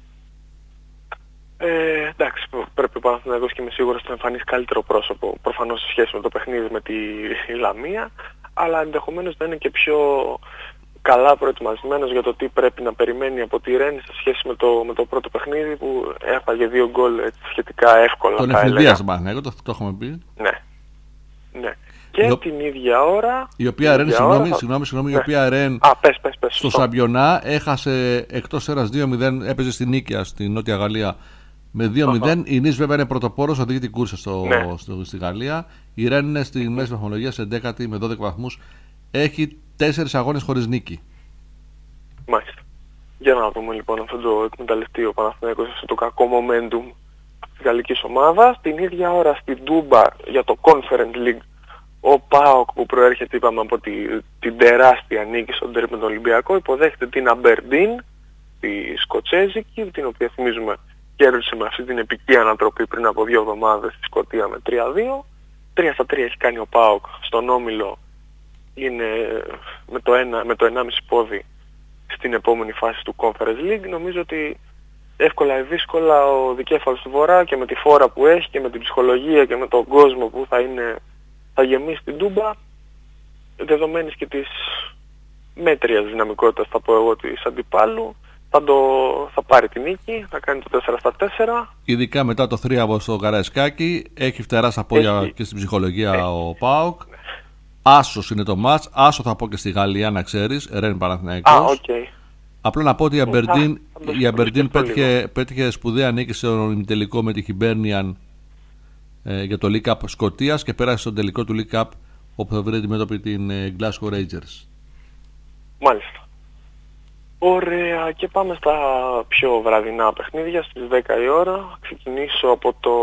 Ε, εντάξει, πρέπει ο Παναθηναϊκός και είμαι σίγουρος να εμφανίσει καλύτερο πρόσωπο προφανώς σε σχέση με το παιχνίδι με τη Λαμία, αλλά ενδεχομένως να είναι και πιο καλά προετοιμασμένος για το τι πρέπει να περιμένει από τη Ρεν σε σχέση με το, με το πρώτο παιχνίδι που έφαγε δύο γκολ έτσι, σχετικά εύκολα. Τον εφηβεία στον Παναθηναϊκό, το, το έχουμε πει. Ναι. ναι. Και η... την ίδια ώρα... Η οποία Ρεν, συγγνώμη, θα... συγγνώμη, συγγνώμη, ναι. η οποία Ρεν Α, πες, πες, πες, στο Σαμπιονά έχασε εκτός έδρας δύο μηδέν, έπαιζε στη Νίκαια, στη Νότια Γαλλία με δύο μηδέν. Uh-huh. Η Νις βέβαια είναι πρωτοπόρος, οδηγεί την κούρσα στο, ναι. στο, στη Γαλλία. Η Ρεν είναι στη μέση βαθμολογία σε δέκατη με δώδεκα βαθμούς. Έχει τέσσερις αγώνες χωρίς νίκη. Μάλιστα. Για να δούμε λοιπόν αυτό το εκμεταλλευτεί ο Παναθηναϊκός, αυτό το κακό momentum της γαλλικής ομάδας. Την ίδια ώρα στην Τούμπα για το Conference League ο ΠΑΟΚ που προέρχεται είπαμε από τη, την τεράστια νίκη στον τέρμι με τον Ολυμπιακό υποδέχεται την Αμπερντίν, τη Σκοτσέζικη, την οποία θυμίζουμε κέρδισε με αυτή την επική ανατροπή πριν από δύο εβδομάδες στη Σκωτία με τρία δύο. τρία στα τρία έχει κάνει ο ΠΑΟΚ στον όμιλο, είναι με το, ένα, με το ενάμιση πόδι στην επόμενη φάση του Conference League. Νομίζω ότι εύκολα ή δύσκολα ο δικέφαλος του Βορρά και με τη φόρα που έχει και με την ψυχολογία και με τον κόσμο που θα, είναι, θα γεμίσει την Τούμπα, δεδομένης και της μέτριας δυναμικότητας θα πω εγώ της αντιπάλου, θα, το, θα πάρει την νίκη, θα κάνει το τέσσερα στα τέσσερα. Ειδικά μετά το θρίαβο στο Καραϊσκάκι έχει φτερά στα πόδια έχει, και στην ψυχολογία έχει. Ο ΠΑΟΚ. Άσος είναι το μάτς. Άσο θα πω και στη Γαλλία, να ξέρεις. Ρεν Παναθηναϊκός. Α, οκ. Okay. Απλά να πω ότι η Αμπερντίν, Α, η Αμπερντίν πέτυχε, πέτυχε σπουδαία νίκη στον ημιτελικό με τη Χιμπέρνιαν ε, για το League Cup Σκωτίας και πέρασε στον τελικό του League Cup όπου θα βρει αντιμέτωπη την ε, Glasgow Rangers. Μάλιστα. Ωραία, και πάμε στα πιο βραδινά παιχνίδια στις δέκα η ώρα. Ξεκινήσω από το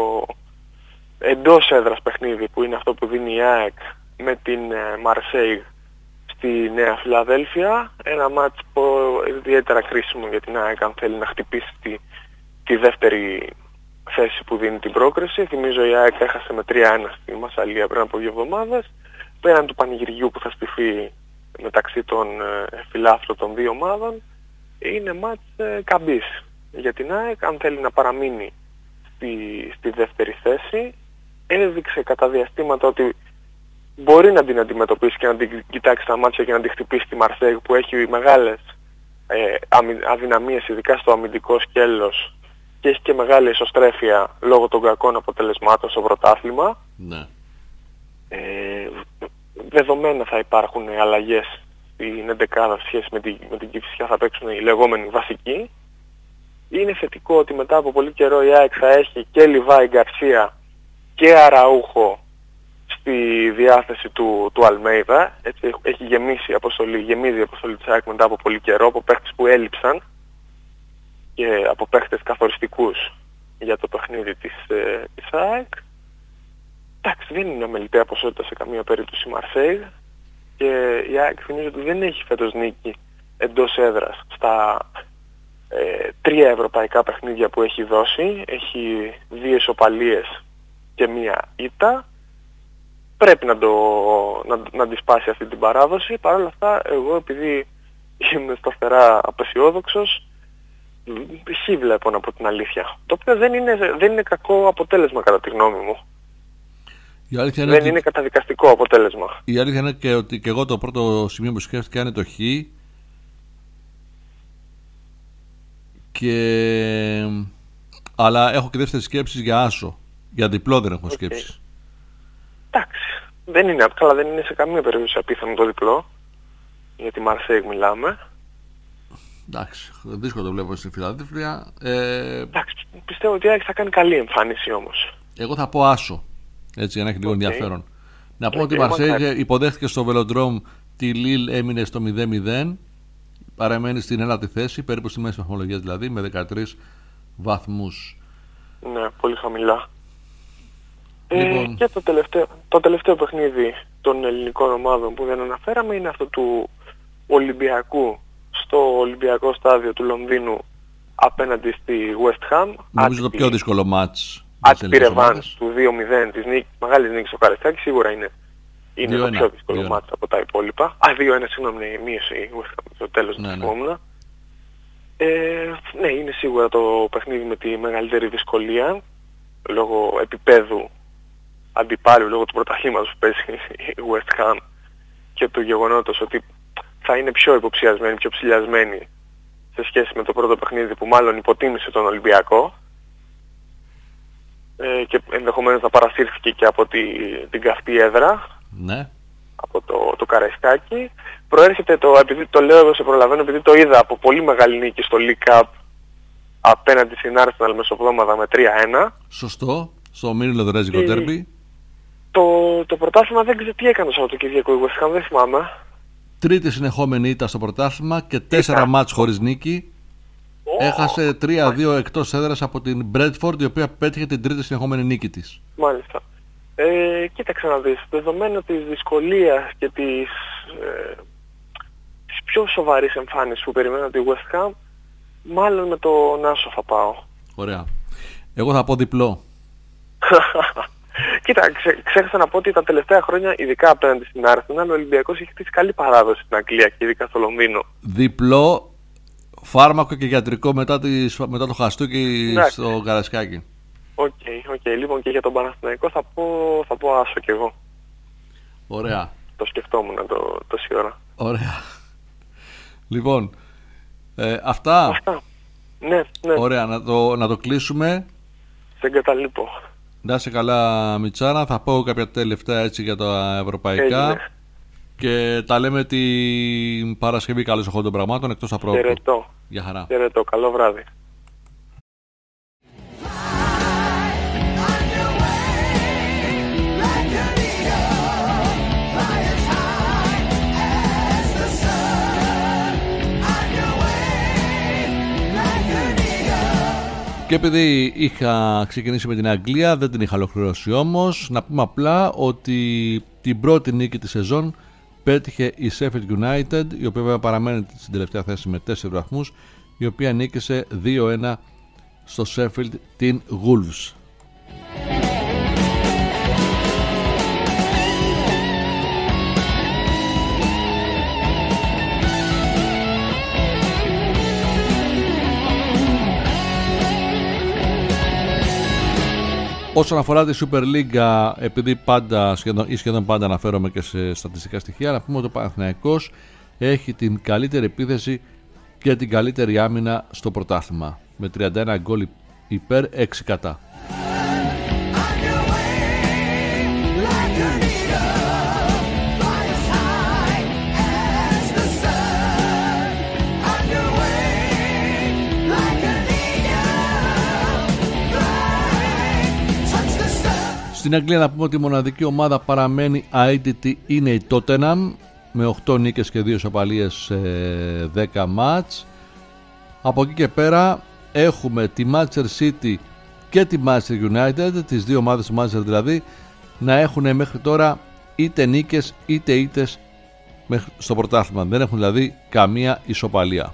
εντός έδρας παιχνίδι που είναι αυτό που δίνει η ΑΕΚ με την Μαρσέιγ στη Νέα Φιλαδέλφια. Ένα μάτς που ιδιαίτερα κρίσιμο για την ΑΕΚ αν θέλει να χτυπήσει τη, τη δεύτερη θέση που δίνει την πρόκριση. Θυμίζω η ΑΕΚ έχασε με τρία ένα στη Μασσαλία πριν από δύο εβδομάδες. Πέραν του πανηγυριού που θα στηθεί μεταξύ των φιλάθλων των δύο ομάδων, είναι μάτς ε, καμπής για την ΑΕΚ αν θέλει να παραμείνει στη, στη δεύτερη θέση. Έδειξε κατά διαστήματα ότι μπορεί να την αντιμετωπίσει και να την κοιτάξει τα μάτια και να την χτυπήσει τη Μαρσέιγ που έχει μεγάλες ε, αδυναμίες ειδικά στο αμυντικό σκέλος και έχει και μεγάλη ισοστρέφεια λόγω των κακών αποτελεσμάτων στο πρωτάθλημα. Ναι. Ε, δεδομένα θα υπάρχουν αλλαγές στην εντεκάδα σε σχέση με την, με την Κηφισιά, θα παίξουν οι λεγόμενοι βασικοί. Είναι θετικό ότι μετά από πολύ καιρό η ΑΕΚ θα έχει και Λιβάη Γκαρσία και Αραούχο στη διάθεση του, του Αλμέιδα. Έτσι έχει γεμίσει η αποστολή, γεμίζει η αποστολή της ΑΕΚ μετά από πολύ καιρό, από παίχτες που έλειψαν και από παίχτες καθοριστικούς για το παιχνίδι της, ε, της ΑΕΚ. Εντάξει, δεν είναι αμεληταία ποσότητα σε καμία περίπτωση η Μαρσέιγ και η ΑΕΚ θυμίζω ότι δεν έχει φέτος νίκη εντός έδρας στα ε, τρία ευρωπαϊκά παιχνίδια που έχει δώσει. Έχει δύο ισοπαλίες και μία ήττα. Πρέπει να, το, να, να τη σπάσει αυτή την παράδοση. Παρ' όλα αυτά, εγώ επειδή είμαι σταθερά απεσιόδοξος, χι βλέπω από την αλήθεια. Το οποίο δεν είναι, δεν είναι κακό αποτέλεσμα κατά τη γνώμη μου. Είναι δεν ότι... είναι καταδικαστικό αποτέλεσμα. Η αλήθεια είναι και ότι και εγώ το πρώτο σημείο που σκέφτηκα είναι το χ. Και... αλλά έχω και δεύτερες σκέψεις για άσο. Για διπλό δεν έχω okay. σκέψεις. Εντάξει. Δεν είναι, καλά, δεν είναι σε καμία περίπτωση απίθανο το διπλό. Για τη Μαρσέιγ μιλάμε. Εντάξει, δύσκολο το βλέπω στη Φιλαδέλφια. Ε... Εντάξει, πιστεύω ότι θα κάνει καλή εμφάνιση όμως. Εγώ θα πω άσο. Έτσι, για να έχει λίγο okay. ενδιαφέρον. Να okay, πω ότι η Μαρσέιγ υποδέχθηκε στο Βελοντρόμ τη Λίλ, έμεινε στο μηδέν μηδέν. Παραμένει στην ένατη θέση, περίπου στη μέση βαθμολογίας δηλαδή, με δεκατρείς βαθμούς. Ναι, πολύ χαμηλά. Λοιπόν... Ε, και το τελευταίο, το τελευταίο παιχνίδι των ελληνικών ομάδων που δεν αναφέραμε είναι αυτό του Ολυμπιακού στο Ολυμπιακό στάδιο του Λονδίνου απέναντι στη West Ham. Νομίζω το πιο δύσκολο μάτς. Άτυπη ρεβάνς του δύο μηδέν της νίκης, μεγάλης νίκης στο Καραϊσκάκη, σίγουρα είναι, είναι το πιο δύσκολο μάτς από τα υπόλοιπα. Α, δύο ένα, συγγνώμη, η μείωση η West Ham στο τέλος του θυμόμουν. Ε, ναι, είναι σίγουρα το παιχνίδι με τη μεγαλύτερη δυσκολία λόγω επίπεδου αντιπάλου, λόγω του πρωταθλήματος που παίζει η West Ham και του γεγονότος ότι θα είναι πιο υποψιασμένη, πιο ψηλιασμένη σε σχέση με το πρώτο παιχνίδι που μάλλον υποτίμησε τον Ολυμπιακό ε, και ενδεχομένως να παρασύρθηκε και από τη, την καυτή έδρα, ναι. από το, το Καραϊσκάκι. Προέρχεται, το, επειδή το λέω εγώ σε προλαβαίνω, επειδή το είδα από πολύ μεγάλη νίκη στο League Cup απέναντι στην Arsenal μεσοβδόμαδα με τρία ένα. Σωστό, στο μήνυλο δρέζικο τέρμπι. Το, το πρωτάθλημα δεν ξέρω τι έκανε το Σαββατοκύριακο η West Ham, δεν θυμάμαι. Τρίτη συνεχόμενη ήττα στο πρωτάθλημα και τέσσερα μάτς χωρίς νίκη. Oh. Έχασε τρία δύο εκτός έδρας από την Μπρέντφορντ, η οποία πέτυχε την τρίτη συνεχόμενη νίκη της. Μάλιστα. Ε, κοίταξε να δεις, δεδομένου της δυσκολίας και της, ε, της πιο σοβαρής εμφάνισης που περιμένω τη West Ham, μάλλον με τον Άσο θα πάω. Ωραία. Εγώ θα πω διπλό. Κοίτα, ξέ, ξέχασα να πω ότι τα τελευταία χρόνια, ειδικά απέναντι στην Arsenal, ο Ολυμπιακός έχει χτίσει καλή παράδοση στην Αγγλία και ειδικά στο Λονδίνο. Διπλό, φάρμακο και γιατρικό μετά, τις, μετά το Χαστούκι στο Καραϊσκάκι. Οκ, okay, okay. Λοιπόν, και για τον Παναθηναϊκό θα πω, θα πω άσο κι εγώ. Ωραία. Το σκεφτόμουν το, τόση ώρα. Ωραία. Λοιπόν, ε, αυτά. Αυτά. Ναι, ναι. Ωραία, να το, να το κλείσουμε. Σε εγκαταλείπω. Να είσαι καλά, Μιτσάρα. Θα πω κάποια τελευταία έτσι για τα ευρωπαϊκά. Έγινε. Και τα λέμε την Παρασκευή. Καλώς εχόντων των πραγμάτων εκτός απρόπτου. Χαιρετώ. Γεια χαρά. Χαιρετώ. Καλό βράδυ. Και επειδή είχα ξεκινήσει με την Αγγλία, δεν την είχα ολοκληρώσει όμως, να πούμε απλά ότι την πρώτη νίκη της σεζόν πέτυχε η Sheffield United, η οποία βέβαια παραμένει στην τελευταία θέση με τέσσερις βαθμούς, η οποία νίκησε δύο ένα στο Sheffield την Wolves. Όσον αφορά τη Super League, επειδή πάντα, σχεδόν, ή σχεδόν πάντα αναφέρομαι και σε στατιστικά στοιχεία, να πούμε ότι ο Παναθηναϊκός έχει την καλύτερη επίθεση και την καλύτερη άμυνα στο πρωτάθλημα, με τριάντα ένα γκολ υπέρ, έξι κατά. Στην Αγγλία να πούμε ότι η μοναδική ομάδα παραμένει αίτητη είναι η Tottenham με οκτώ νίκες και δύο ισοπαλίες σε δέκα μάτς. Από εκεί και πέρα έχουμε τη Manchester City και τη Manchester United, τις δύο ομάδες του Manchester δηλαδή, να έχουν μέχρι τώρα είτε νίκες είτε ήττες στο πρωτάθλημα. Δεν έχουν δηλαδή καμία ισοπαλία.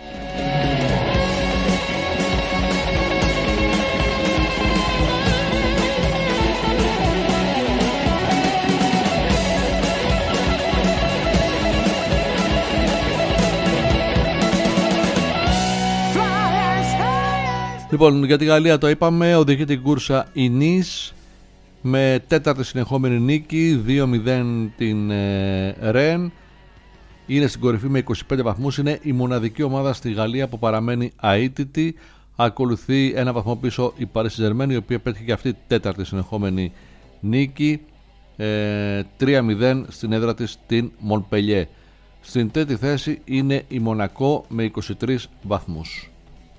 Λοιπόν, για τη Γαλλία το είπαμε, οδηγεί την κούρσα η Nice με τέταρτη συνεχόμενη νίκη, δύο μηδέν την ε, Rennes. Είναι στην κορυφή με είκοσι πέντε βαθμούς, είναι η μοναδική ομάδα στη Γαλλία που παραμένει αίτητη. Ακολουθεί ένα βαθμό πίσω η Paris Saint-Germain, η οποία πέτυχε και αυτή τέταρτη συνεχόμενη νίκη, ε, τρία μηδέν στην έδρα της την Montpellier. Στην τρίτη θέση είναι η Μονακό με είκοσι τρεις βαθμούς.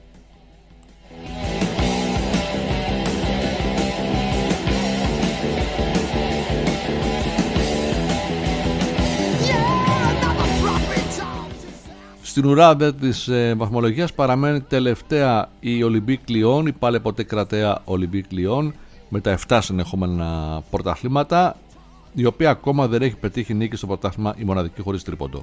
Στην ουρά δε της ε, βαθμολογίας παραμένει τελευταία η Olympique Lyon, η πάλι ποτέ κρατέα Olympique Lyon, με τα επτά συνεχόμενα πρωταθλήματα, η οποία ακόμα δεν έχει πετύχει νίκη στο πρωτάθλημα, η μοναδική χωρίς τρίποντο.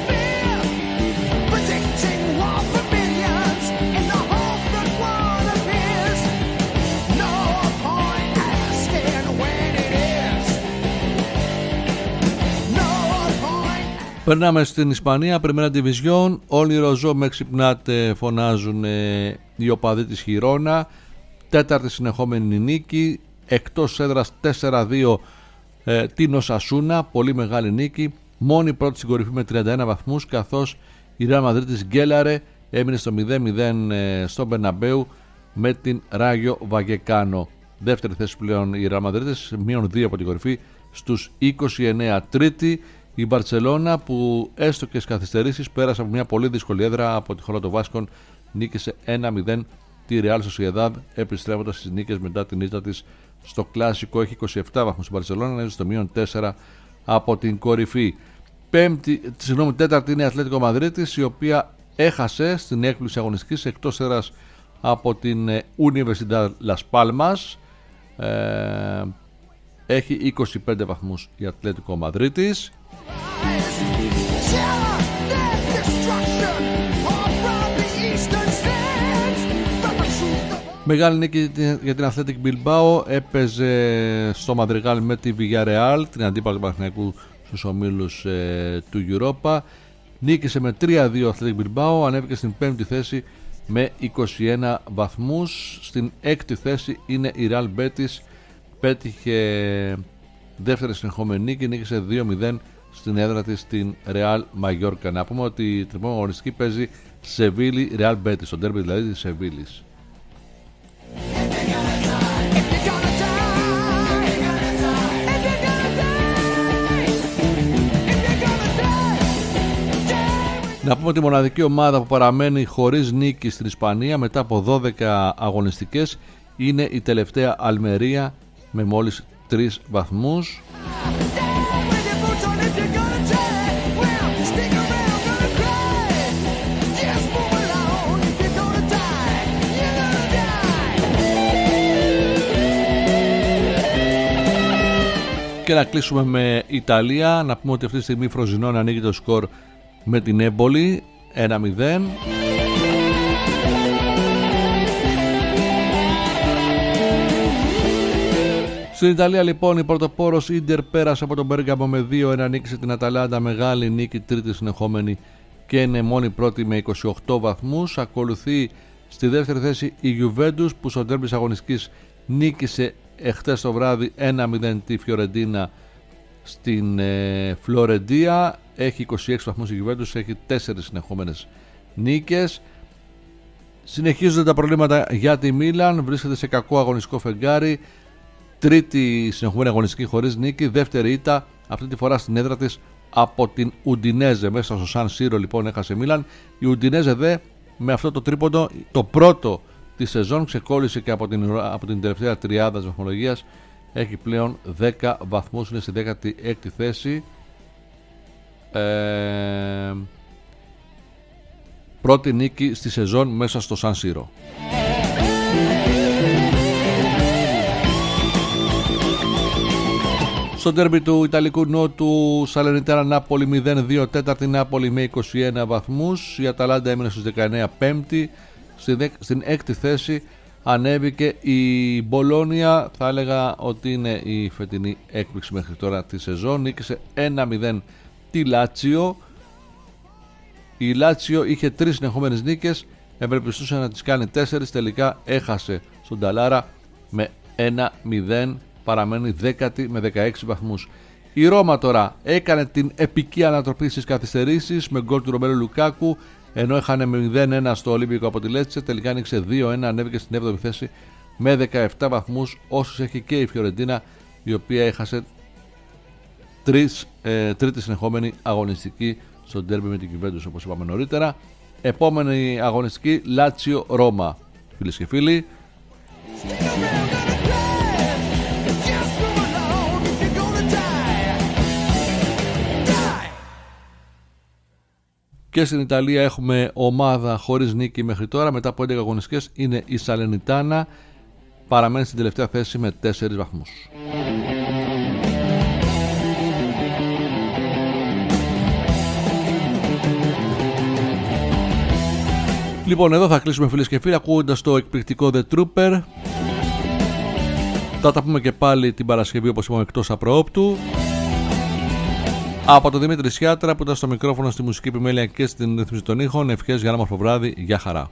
Περνάμε στην Ισπανία, Πριμέρα Division. Όλοι οι Ροζό με ξυπνάτε φωνάζουν ε, οι οπαδοί της Χιρόνα. Τέταρτη συνεχόμενη νίκη, εκτός έδρας τέσσερα δύο ε, την Οσασούνα, πολύ μεγάλη νίκη. Μόνη πρώτη στην κορυφή με τριάντα ένα βαθμούς, καθώς η Ρεάλ Μαδρίτης γκέλαρε, έμεινε στο μηδέν μηδέν ε, στο Μπερναμπέου με την Ράγιο Βαγεκάνο. Δεύτερη θέση πλέον η Ρεάλ Μαδρίτης, μείον δύο από την κορυφή στους είκοσι εννέα. Τρίτη η Μπαρτσελώνα, που έστω και στις καθυστερήσεις πέρασε από μια πολύ δύσκολη έδρα από τη χώρα των Βάσκων, νίκησε ένα μηδέν τη Real Sociedad, επιστρέφοντας στις νίκες μετά την ήττα της στο κλασικό. Έχει είκοσι επτά βαθμούς η Μπαρτσελώνα, είναι στο μείον τέσσερα από την κορυφή. Πέμπτη, συγγνώμη, τέταρτη είναι η Ατλέτικο Μαδρίτης, η οποία έχασε στην έκπληξη αγωνιστικής εκτός έδρας από την Universidad Las Palmas. Ε, έχει είκοσι πέντε βαθμούς η Ατλέτικο Μαδρίτης. Μεγάλη νίκη για την Athletic Bilbao, έπαιζε στο Μαδριγάλ με τη Villarreal, την αντίπαλη του Παναθηναϊκού στους ομίλους ε, του Europa. Νίκησε με τρία δύο Athletic Bilbao, ανέβηκε στην πέμπτη θέση με είκοσι ένα βαθμούς. Στην έκτη θέση είναι η Real Betis, πέτυχε δεύτερη συνεχόμενη νίκη, νίκησε δύο μηδέν στην έδρα της στην Real Mallorca. Να πούμε ότι η τριμμένη αγωνιστική παίζει Σεβίλη Real Betis, το ντέρμπι δηλαδή της Σεβίλης. Να πούμε ότι η μοναδική ομάδα που παραμένει χωρίς νίκη στην Ισπανία μετά από δώδεκα αγωνιστικές είναι η τελευταία Αλμερία με μόλις τρεις βαθμούς. Και να κλείσουμε με Ιταλία. Να πούμε ότι αυτή τη στιγμή η Φροζινόνη ανοίγει το σκορ με την Έμπολη ένα μηδέν. Στην Ιταλία λοιπόν η πρωτοπόρος Ίντερ πέρασε από τον Μπέργαμο με δύο ένα, νίκησε την Αταλάντα, μεγάλη νίκη, τρίτη συνεχόμενη και είναι μόνη πρώτη με είκοσι οκτώ βαθμούς. Ακολουθεί στη δεύτερη θέση η Γιουβέντους που στο ντέρμπι αγωνιστικής νίκησε εχθές το βράδυ ένα μηδέν τη Φιωρεντίνα στην ε, Φλωρεντία. Έχει είκοσι έξι βαθμούς η Γιουβέντους, έχει τέσσερις συνεχόμενες νίκες. Συνεχίζονται τα προβλήματα για τη Μίλαν, βρίσκεται σε κακό αγωνιστικό φεγγάρι. Τρίτη συνεχόμενη αγωνιστική χωρίς νίκη, δεύτερη ήττα αυτή τη φορά στην έδρα της από την Ουντινέζε. Μέσα στο Σαν Σύρο λοιπόν έχασε Μίλαν. Η Ουντινέζε δε με αυτό το τρίποντο, το πρώτο τη σεζόν, ξεκόλλησε και από την, από την τελευταία τριάδα της βαθμολογίας. Έχει πλέον δέκα βαθμούς, είναι στη δέκατη έκτη θέση. Ε, πρώτη νίκη στη σεζόν μέσα στο Σαν Σύρο. Στο ντέρμπι του Ιταλικού Νότου, Σαλερνιτάνα Νάπολη μηδέν δύο, τέταρτη Νάπολη με είκοσι ένα βαθμούς. Η Αταλάντα έμεινε στους δεκαεννέα, πέμπτη. Στην έκτη θέση ανέβηκε η Μπολόνια, θα έλεγα ότι είναι η φετινή έκπληξη μέχρι τώρα τη σεζόν. Νίκησε ένα μηδέν τη Λάτσιο. Η Λάτσιο είχε τρεις συνεχόμενες νίκες, ευελπιστούσε να τις κάνει τέσσερις, τελικά έχασε στον Ταλάρα με ένα μηδέν, παραμένει δέκατη με δεκαέξι βαθμούς. Η Ρώμα τώρα έκανε την επική ανατροπή στις καθυστερήσεις με γκολ του Ρωμέλου Λουκάκου, ενώ έχανε με μηδέν ένα στο Ολύμπικο από τη Λέτσε, τελικά άνοιξε δύο ένα, ανέβηκε στην έβδομη θέση με δεκαεπτά βαθμούς, όσους έχει και η Φιωρεντίνα, η οποία έχασε τρεις, ε, τρίτη συνεχόμενη αγωνιστική στο ντέρμπι με την Γιουβέντους, όπως είπαμε νωρίτερα. Επόμενη αγωνιστική Λάτσιο Ρώμα, φίλες και φίλοι. Και στην Ιταλία έχουμε ομάδα χωρίς νίκη μέχρι τώρα. Μετά από έντεκα αγωνιστικές είναι η Σαλερνιτάνα. Παραμένει στην τελευταία θέση με τέσσερις βαθμούς. Λοιπόν, εδώ θα κλείσουμε φίλες και φίλοι ακούγοντας το εκπληκτικό The Trooper. Θα τα πούμε και πάλι την Παρασκευή, όπως είπαμε, εκτός απροόπτου. Από τον Δημήτρη Σιάτρα που ήταν στο μικρόφωνο, στη μουσική επιμέλεια και στην ρύθμιση των ήχων. Ευχές για ένα όμορφο βράδυ. Γεια χαρά.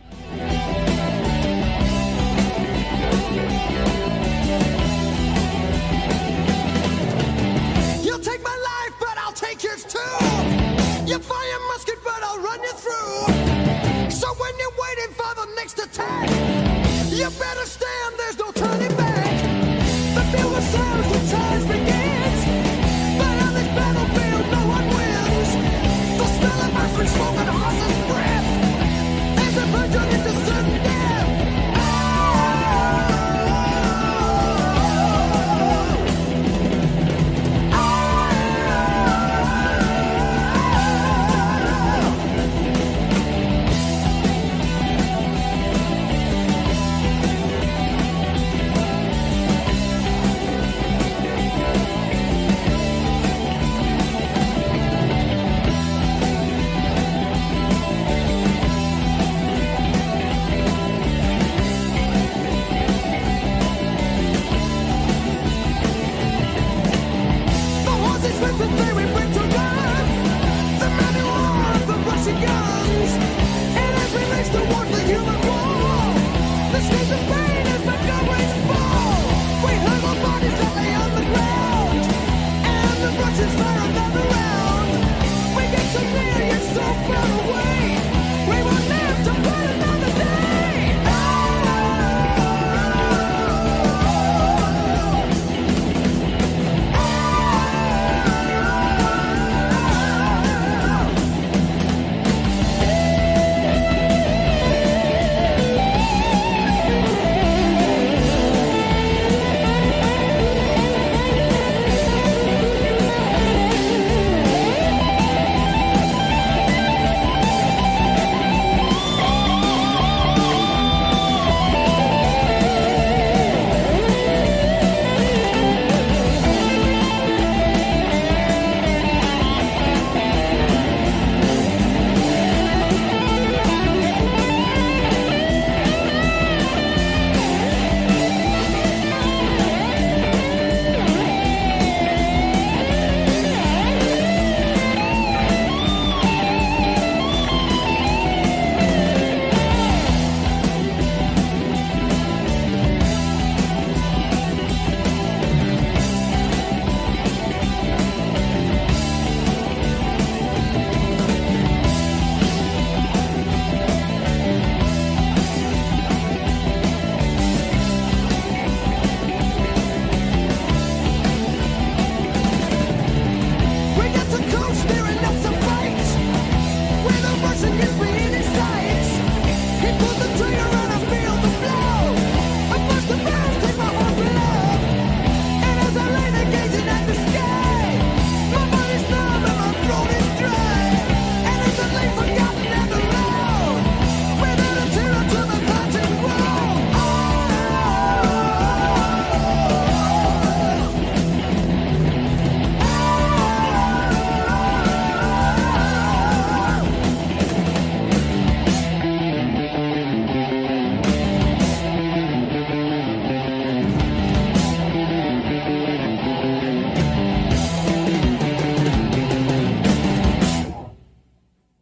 Went from very